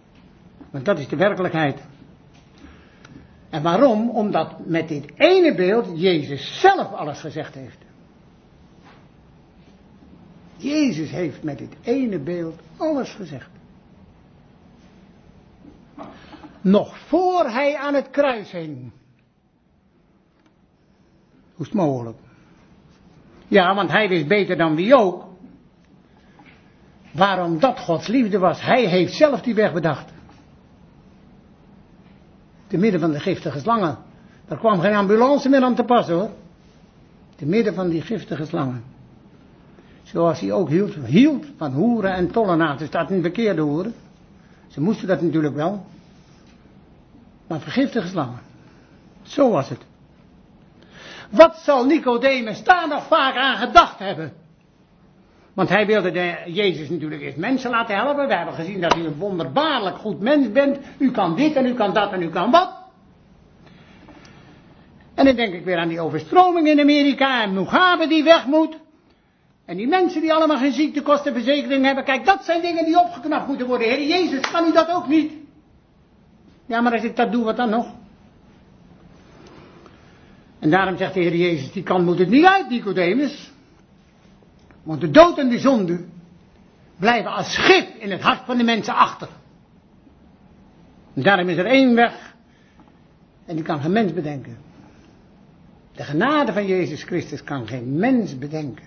Want dat is de werkelijkheid. En waarom? Omdat met dit ene beeld Jezus zelf alles gezegd heeft. Jezus heeft met dit ene beeld alles gezegd. Nog voor hij aan het kruis hing. Hoe is het mogelijk? Ja, want hij wist beter dan wie ook. Waarom dat Gods liefde was. Hij heeft zelf die weg bedacht. Te midden van de giftige slangen. Daar kwam geen ambulance meer aan te pas hoor. Te midden van die giftige slangen. Zoals hij ook hield van hoeren en tollenaars. Er staat niet verkeerde hoeren. Ze moesten dat natuurlijk wel. Maar vergiftige slangen. Zo was het. Wat zal Nicodemus daar nog vaak aan gedacht hebben? Want hij wilde Jezus natuurlijk eerst mensen laten helpen. We hebben gezien dat u een wonderbaarlijk goed mens bent. U kan dit en u kan dat en u kan wat. En dan denk ik weer aan die overstroming in Amerika en Mugabe die weg moet. En die mensen die allemaal geen ziektekostenverzekering hebben. Kijk, dat zijn dingen die opgeknapt moeten worden. Heer Jezus, kan u dat ook niet? Ja, maar als ik dat doe, wat dan nog? En daarom zegt de Heer Jezus, die kant moet het niet uit, Nicodemus. Want de dood en de zonde blijven als gif in het hart van de mensen achter. En daarom is er één weg. En die kan geen mens bedenken. De genade van Jezus Christus kan geen mens bedenken.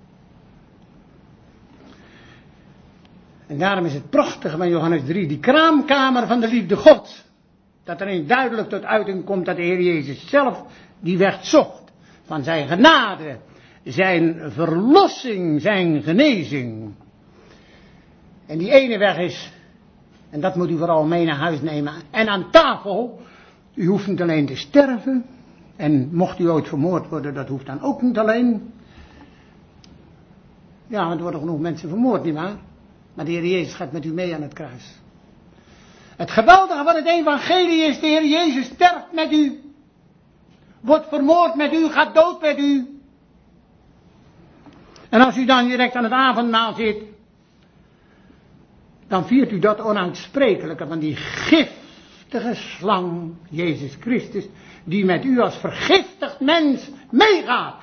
En daarom is het prachtige van Johannes 3, die kraamkamer van de liefde Gods. Dat erin duidelijk tot uiting komt dat de Heer Jezus zelf die weg zocht. Van zijn genade, zijn verlossing, zijn genezing. En die ene weg is, en dat moet u vooral mee naar huis nemen. En aan tafel, u hoeft niet alleen te sterven. En mocht u ooit vermoord worden, dat hoeft dan ook niet alleen. Ja, want er worden genoeg mensen vermoord, nietwaar? Maar de Heer Jezus gaat met u mee aan het kruis. Het geweldige van het evangelie is, de Heer Jezus sterft met u. Wordt vermoord met u, gaat dood met u. En als u dan direct aan het avondmaal zit, dan viert u dat onuitsprekelijke van die giftige slang, Jezus Christus, die met u als vergiftigd mens meegaat.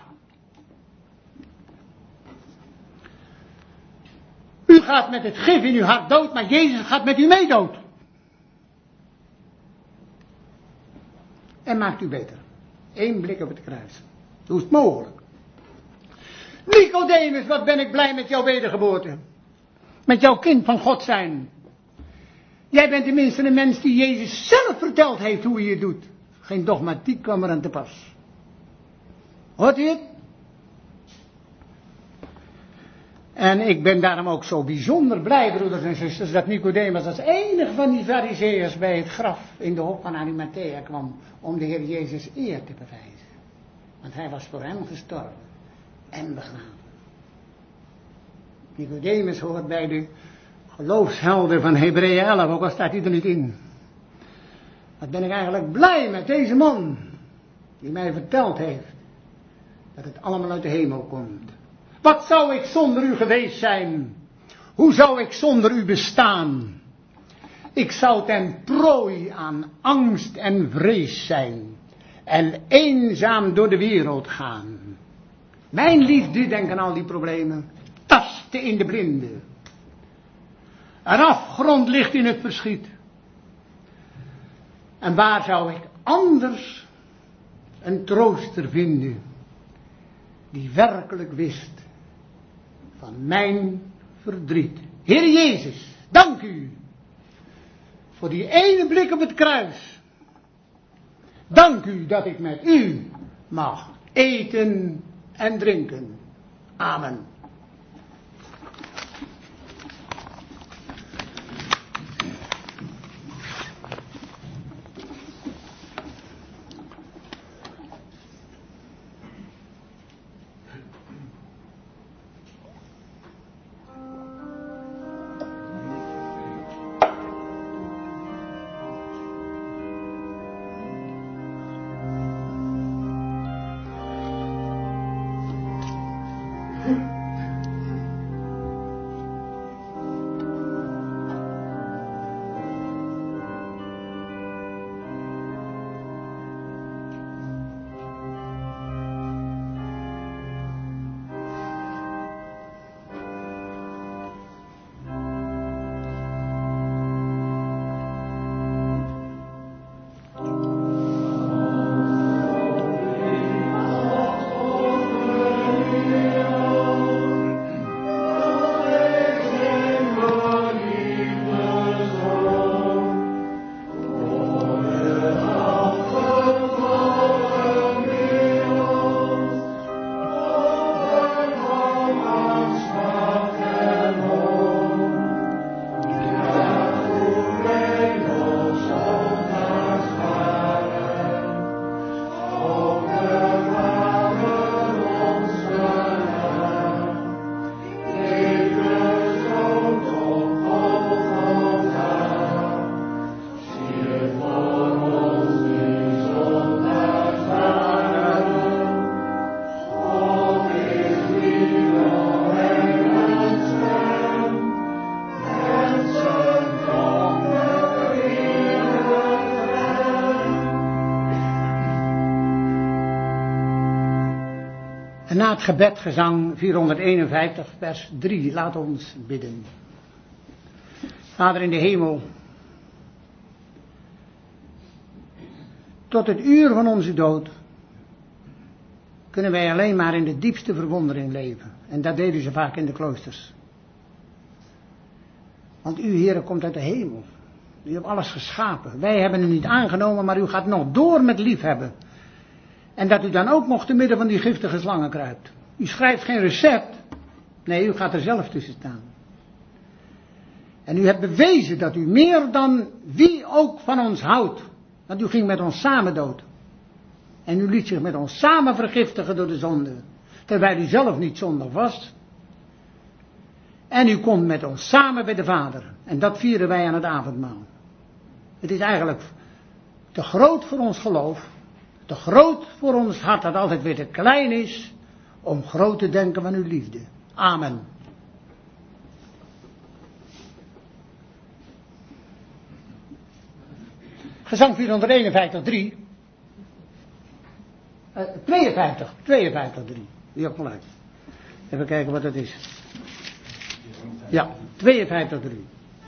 U gaat met het gif in uw hart dood, maar Jezus gaat met u mee dood. En maakt u beter. Eén blik op het kruis. Hoe is het mogelijk? Nicodemus, wat ben ik blij met jouw wedergeboorte. Met jouw kind van God zijn. Jij bent tenminste een mens die Jezus zelf verteld heeft hoe hij het doet. Geen dogmatiek kwam er aan te pas. Hoort u het? En ik ben daarom ook zo bijzonder blij, broeders en zusters, dat Nicodemus als enige van die farizeeërs bij het graf in de hof van Arimathea kwam om de Heer Jezus eer te bewijzen. Want hij was voor hem gestorven en begraven. Nicodemus hoort bij de geloofshelden van Hebreeën 11, ook al staat hij er niet in. Wat ben ik eigenlijk blij met deze man, die mij verteld heeft dat het allemaal uit de hemel komt. Wat zou ik zonder u geweest zijn? Hoe zou ik zonder u bestaan? Ik zou ten prooi aan angst en vrees zijn en eenzaam door de wereld gaan. Mijn liefde, denk aan al die problemen, tastte in de blinde. Een afgrond ligt in het verschiet. En waar zou ik anders een trooster vinden die werkelijk wist van mijn verdriet. Heer Jezus, dank u voor die ene blik op het kruis. Dank u dat ik met u mag eten en drinken. Amen. En na het gebed gezang 451 vers 3, laat ons bidden. Vader in de hemel, tot het uur van onze dood kunnen wij alleen maar in de diepste verwondering leven. En dat deden ze vaak in de kloosters. Want u, Heere, komt uit de hemel. U hebt alles geschapen. Wij hebben u niet aangenomen, maar u gaat nog door met liefhebben. En dat u dan ook nog te midden van die giftige slangen kruipt. U schrijft geen recept. Nee, u gaat er zelf tussen staan. En u hebt bewezen dat u meer dan wie ook van ons houdt. Want u ging met ons samen dood. En u liet zich met ons samen vergiftigen door de zonde. Terwijl u zelf niet zondig was. En u komt met ons samen bij de Vader. En dat vieren wij aan het avondmaal. Het is eigenlijk te groot voor ons geloof. Te groot voor ons hart dat altijd weer te klein is. Om groot te denken van uw liefde. Amen. Gezang 451, 3. 52, 3. Die heb gelijk. Even kijken wat het is. Ja, 52, 3.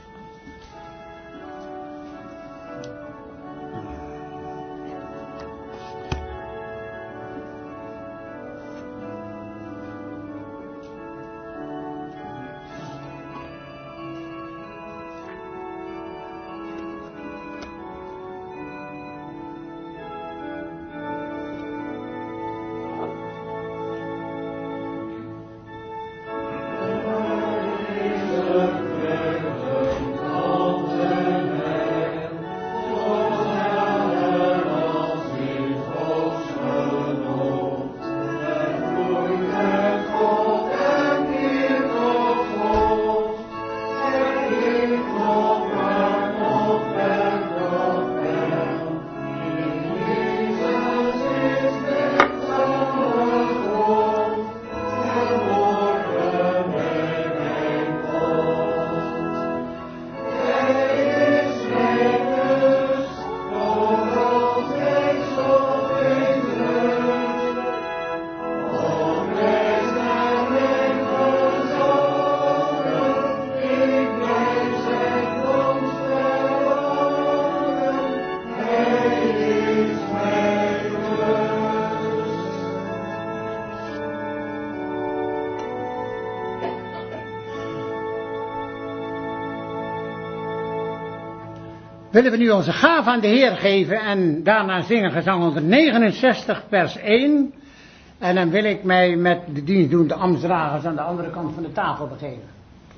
Willen we nu onze gave aan de Heer geven en daarna zingen gezang 169 vers 1. En dan wil ik mij met de dienstdoende ambtsdragers aan de andere kant van de tafel begeven.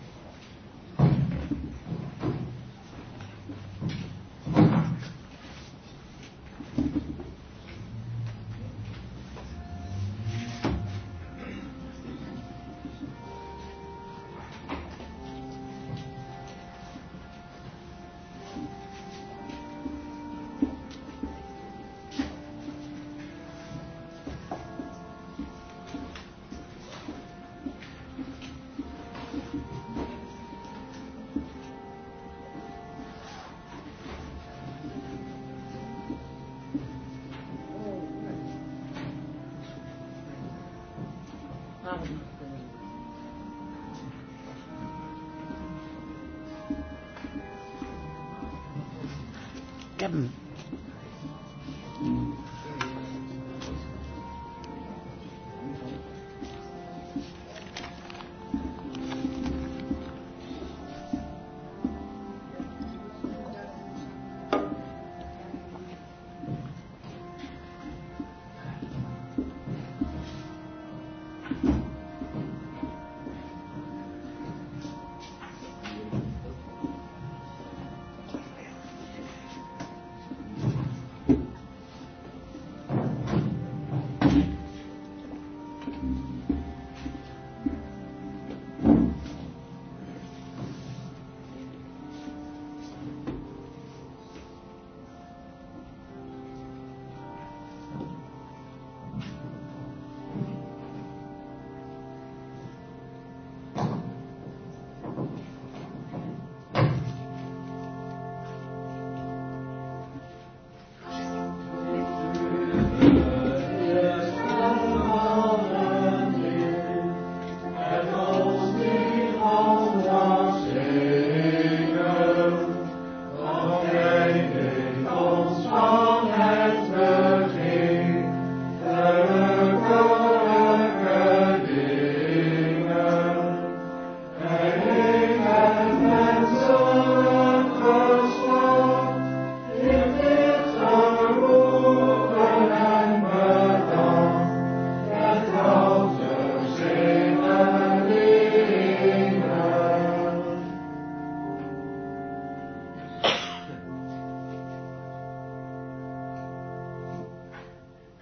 Ik heb hem.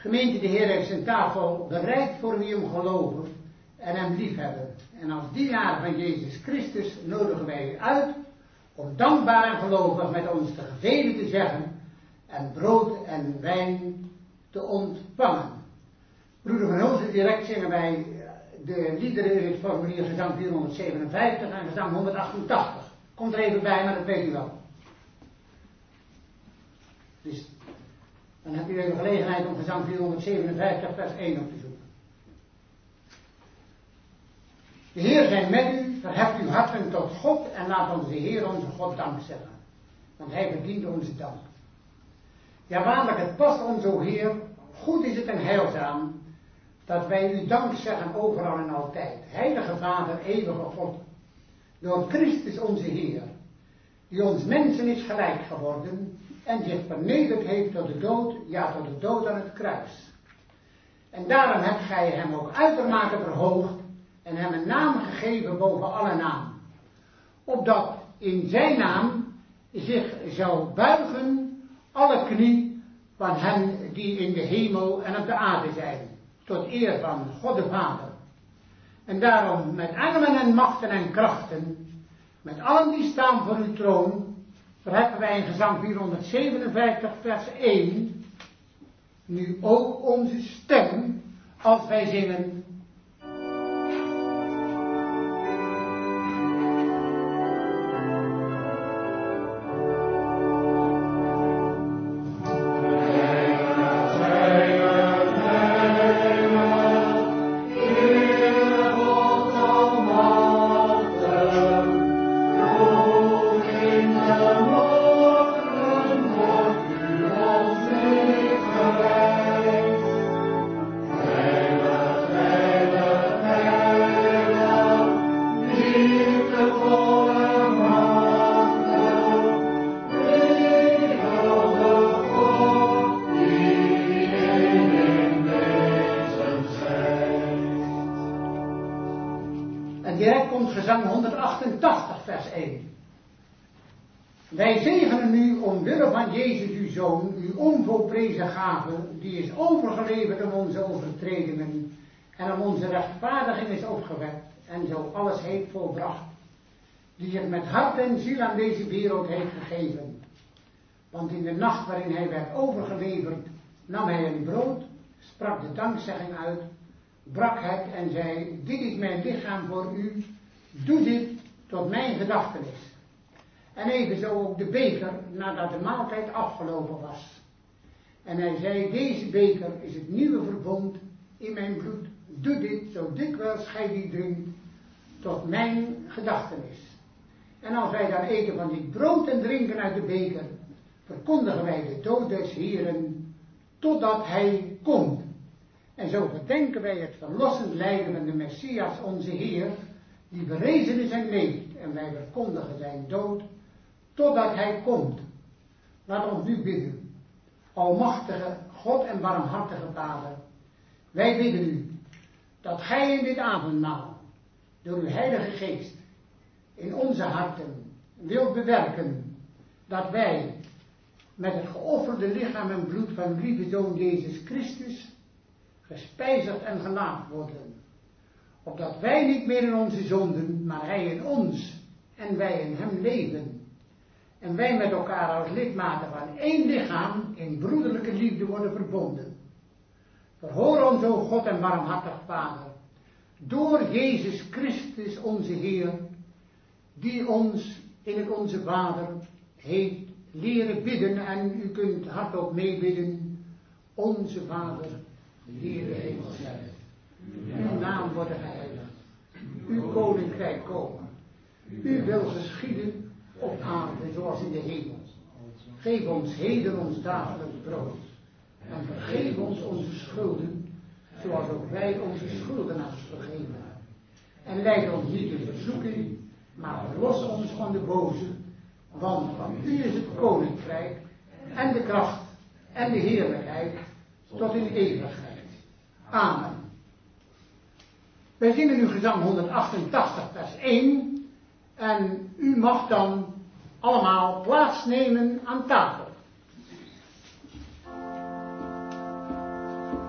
Gemeente, de Heer heeft zijn tafel bereid voor wie hem geloven en hem liefhebben. En als dienaar van Jezus Christus nodigen wij u uit om dankbaar en gelovig met ons de gebeden te zeggen en brood en wijn te ontvangen. Broeder van Hulsen, direct zingen wij de liederen in het formulier gezang 457 en gezang 188. Komt er even bij, maar dat weet u wel. Dus dan hebt u even gelegenheid om gezang 457 vers 1 op te zoeken. De Heer zij met u, verheft uw harten tot God en laat onze Heer onze God dank zeggen. Want Hij verdient onze dank. Ja, waarlijk, het past ons, o Heer, goed is het en heilzaam, dat wij u dank zeggen overal en altijd. Heilige Vader, eeuwige God, door Christus onze Heer, die ons mensen is gelijk geworden en zich vernederd heeft tot de dood, ja, tot de dood aan het kruis. En daarom hebt gij hem ook uitermate verhoogd en hem een naam gegeven boven alle naam, opdat in zijn naam zich zou buigen alle knie van hen die in de hemel en op de aarde zijn, tot eer van God de Vader. En daarom met engelen en machten en krachten, met allen die staan voor uw troon, verheffen wij in gezang 457 vers 1 nu ook onze stem als wij zingen. Gezang 188 vers 1. Wij zegenen u omwille van Jezus uw Zoon, uw onvolprezen gave, die is overgeleverd om onze overtredingen en om onze rechtvaardiging is opgewekt en zo alles heeft volbracht, die zich met hart en ziel aan deze wereld heeft gegeven. Want in de nacht waarin hij werd overgeleverd, nam hij een brood, sprak de dankzegging uit, brak het en zei, dit is mijn lichaam voor u, doe dit tot mijn gedachtenis. En evenzo ook de beker nadat de maaltijd afgelopen was. En hij zei, deze beker is het nieuwe verbond in mijn bloed. Doe dit zo dikwijls gij die drinkt tot mijn gedachtenis. En als wij dan eten van dit brood en drinken uit de beker, verkondigen wij de dood des Heeren totdat hij komt. En zo gedenken wij het verlossend lijden van de Messias onze Heer, die berezen is en leeft, en wij verkondigen zijn dood, totdat hij komt. Laat ons nu bidden. Almachtige God en barmhartige Vader, wij bidden u, dat gij in dit avondmaal, door uw Heilige Geest, in onze harten wilt bewerken, dat wij met het geofferde lichaam en bloed van uw lieve Zoon Jezus Christus, gespijzigd en gelaafd worden, opdat wij niet meer in onze zonden, maar hij in ons en wij in hem leven. En wij met elkaar als lidmaten van één lichaam in broederlijke liefde worden verbonden. Verhoor ons, o God en barmhartig Vader, door Jezus Christus onze Heer, die ons in het Onze Vader heeft leren bidden, en u kunt hardop meebidden, onze Vader, die in de hemel zijt. Uw naam wordt geheiligd, uw koninkrijk komen, uw wil geschieden op aarde zoals in de hemel. Geef ons heden ons dagelijks brood en vergeef ons onze schulden, zoals ook wij onze schuldenaars vergeven. En leid ons niet in verzoeking, maar verlos ons van de boze, want van u is het koninkrijk en de kracht en de heerlijkheid tot in eeuwigheid. Amen. Wij zingen nu gezang 188 vers 1 en u mag dan allemaal plaatsnemen aan tafel.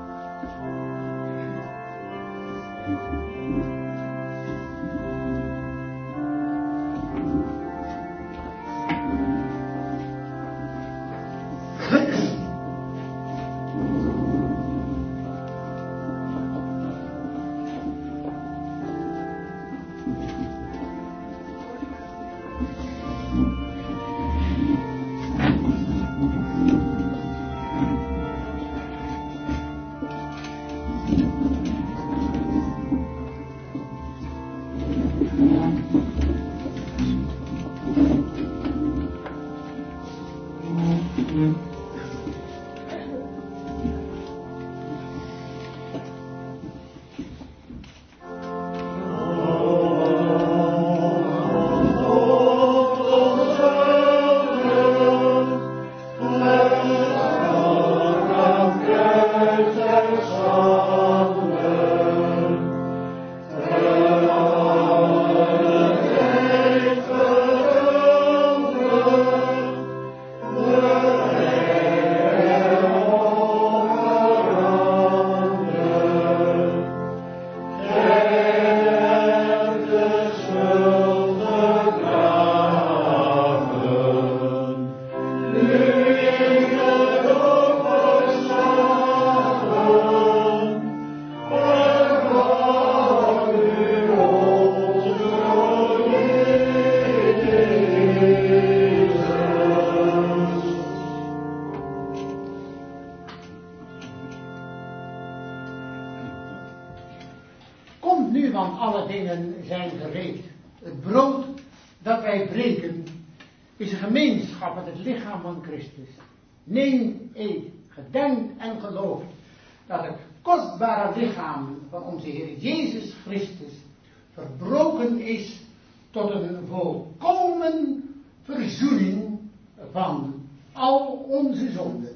Komt nu, want alle dingen zijn gereed. Het brood dat wij breken is een gemeenschap met het lichaam van Christus. Neem, eet, gedenkt en gelooft dat het kostbare lichaam van onze Heer Jezus Christus verbroken is tot een volkomen verzoening van al onze zonden.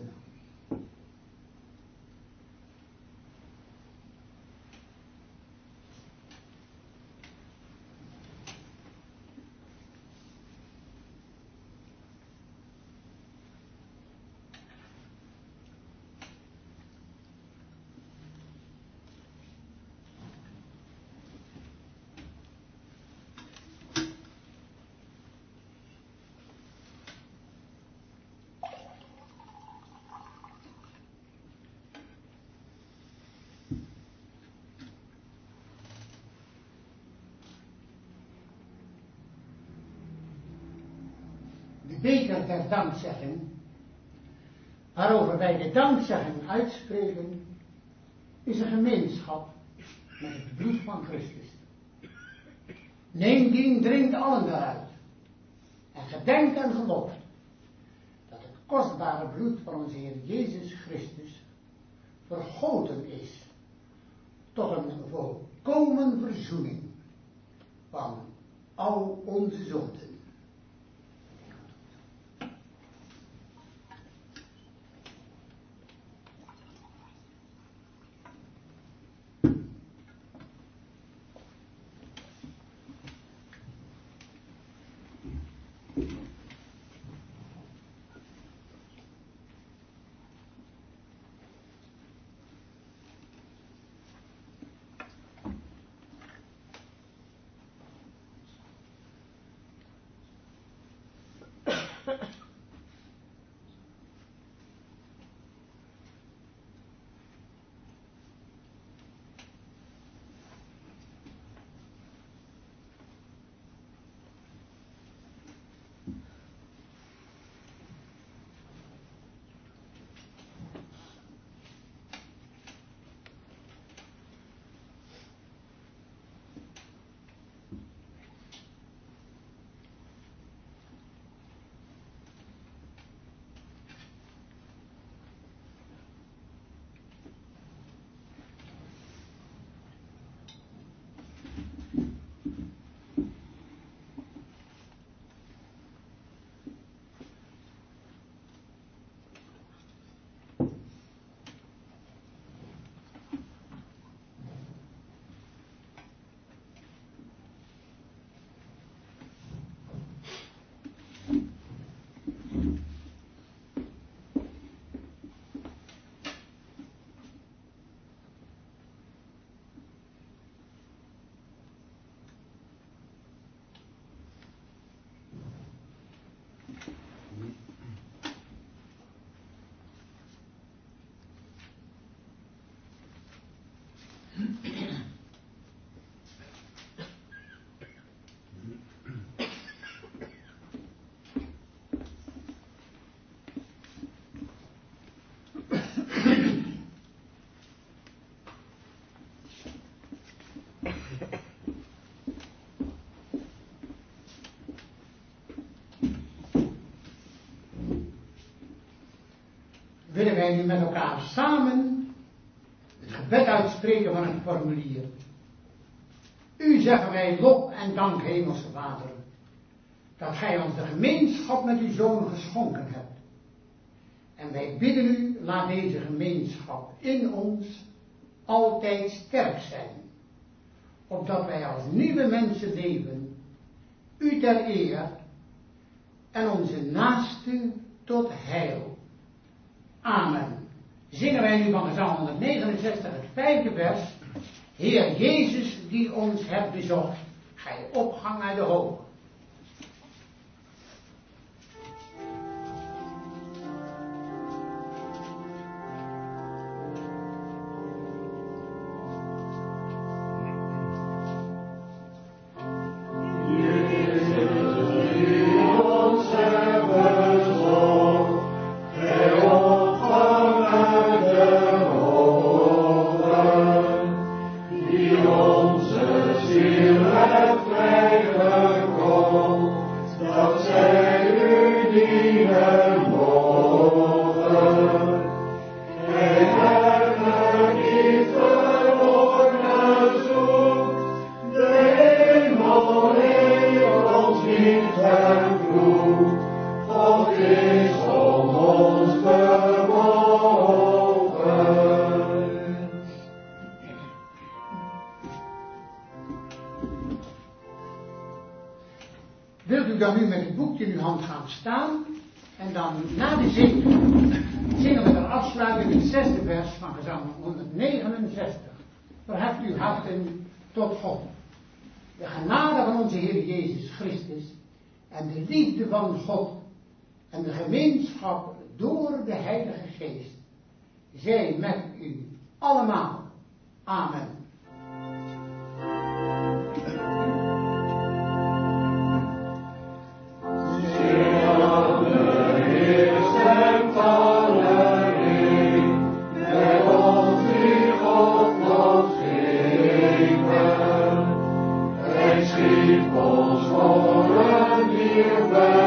De beker der dankzegging, waarover wij de dankzegging uitspreken, is een gemeenschap met het bloed van Christus. Neem dien, drinkt allen daaruit. En gedenkt en gelooft dat het kostbare bloed van onze Heer Jezus Christus vergoten is tot een volkomen verzoening van al onze zonden. Willen wij nu met elkaar samen het gebed uitspreken van het formulier. U zeggen wij lof en dank, hemelse Vader, dat gij ons de gemeenschap met uw Zoon geschonken hebt. En wij bidden u, laat deze gemeenschap in ons altijd sterk zijn, opdat wij als nieuwe mensen leven, u ter eer en onze naaste tot heil. Amen. Zingen wij nu van Psalm 169, het 5e vers. Heer Jezus, die ons hebt bezocht, gij opgang uit de hoog. Onze hand gaan staan en dan na de zin zingen we de afsluiting in het 6e vers van gezang 169. Verheft uw harten tot God. De genade van onze Heer Jezus Christus en de liefde van God en de gemeenschap door de Heilige Geest zij met u allemaal. Amen. Schiep ons voor een nieuw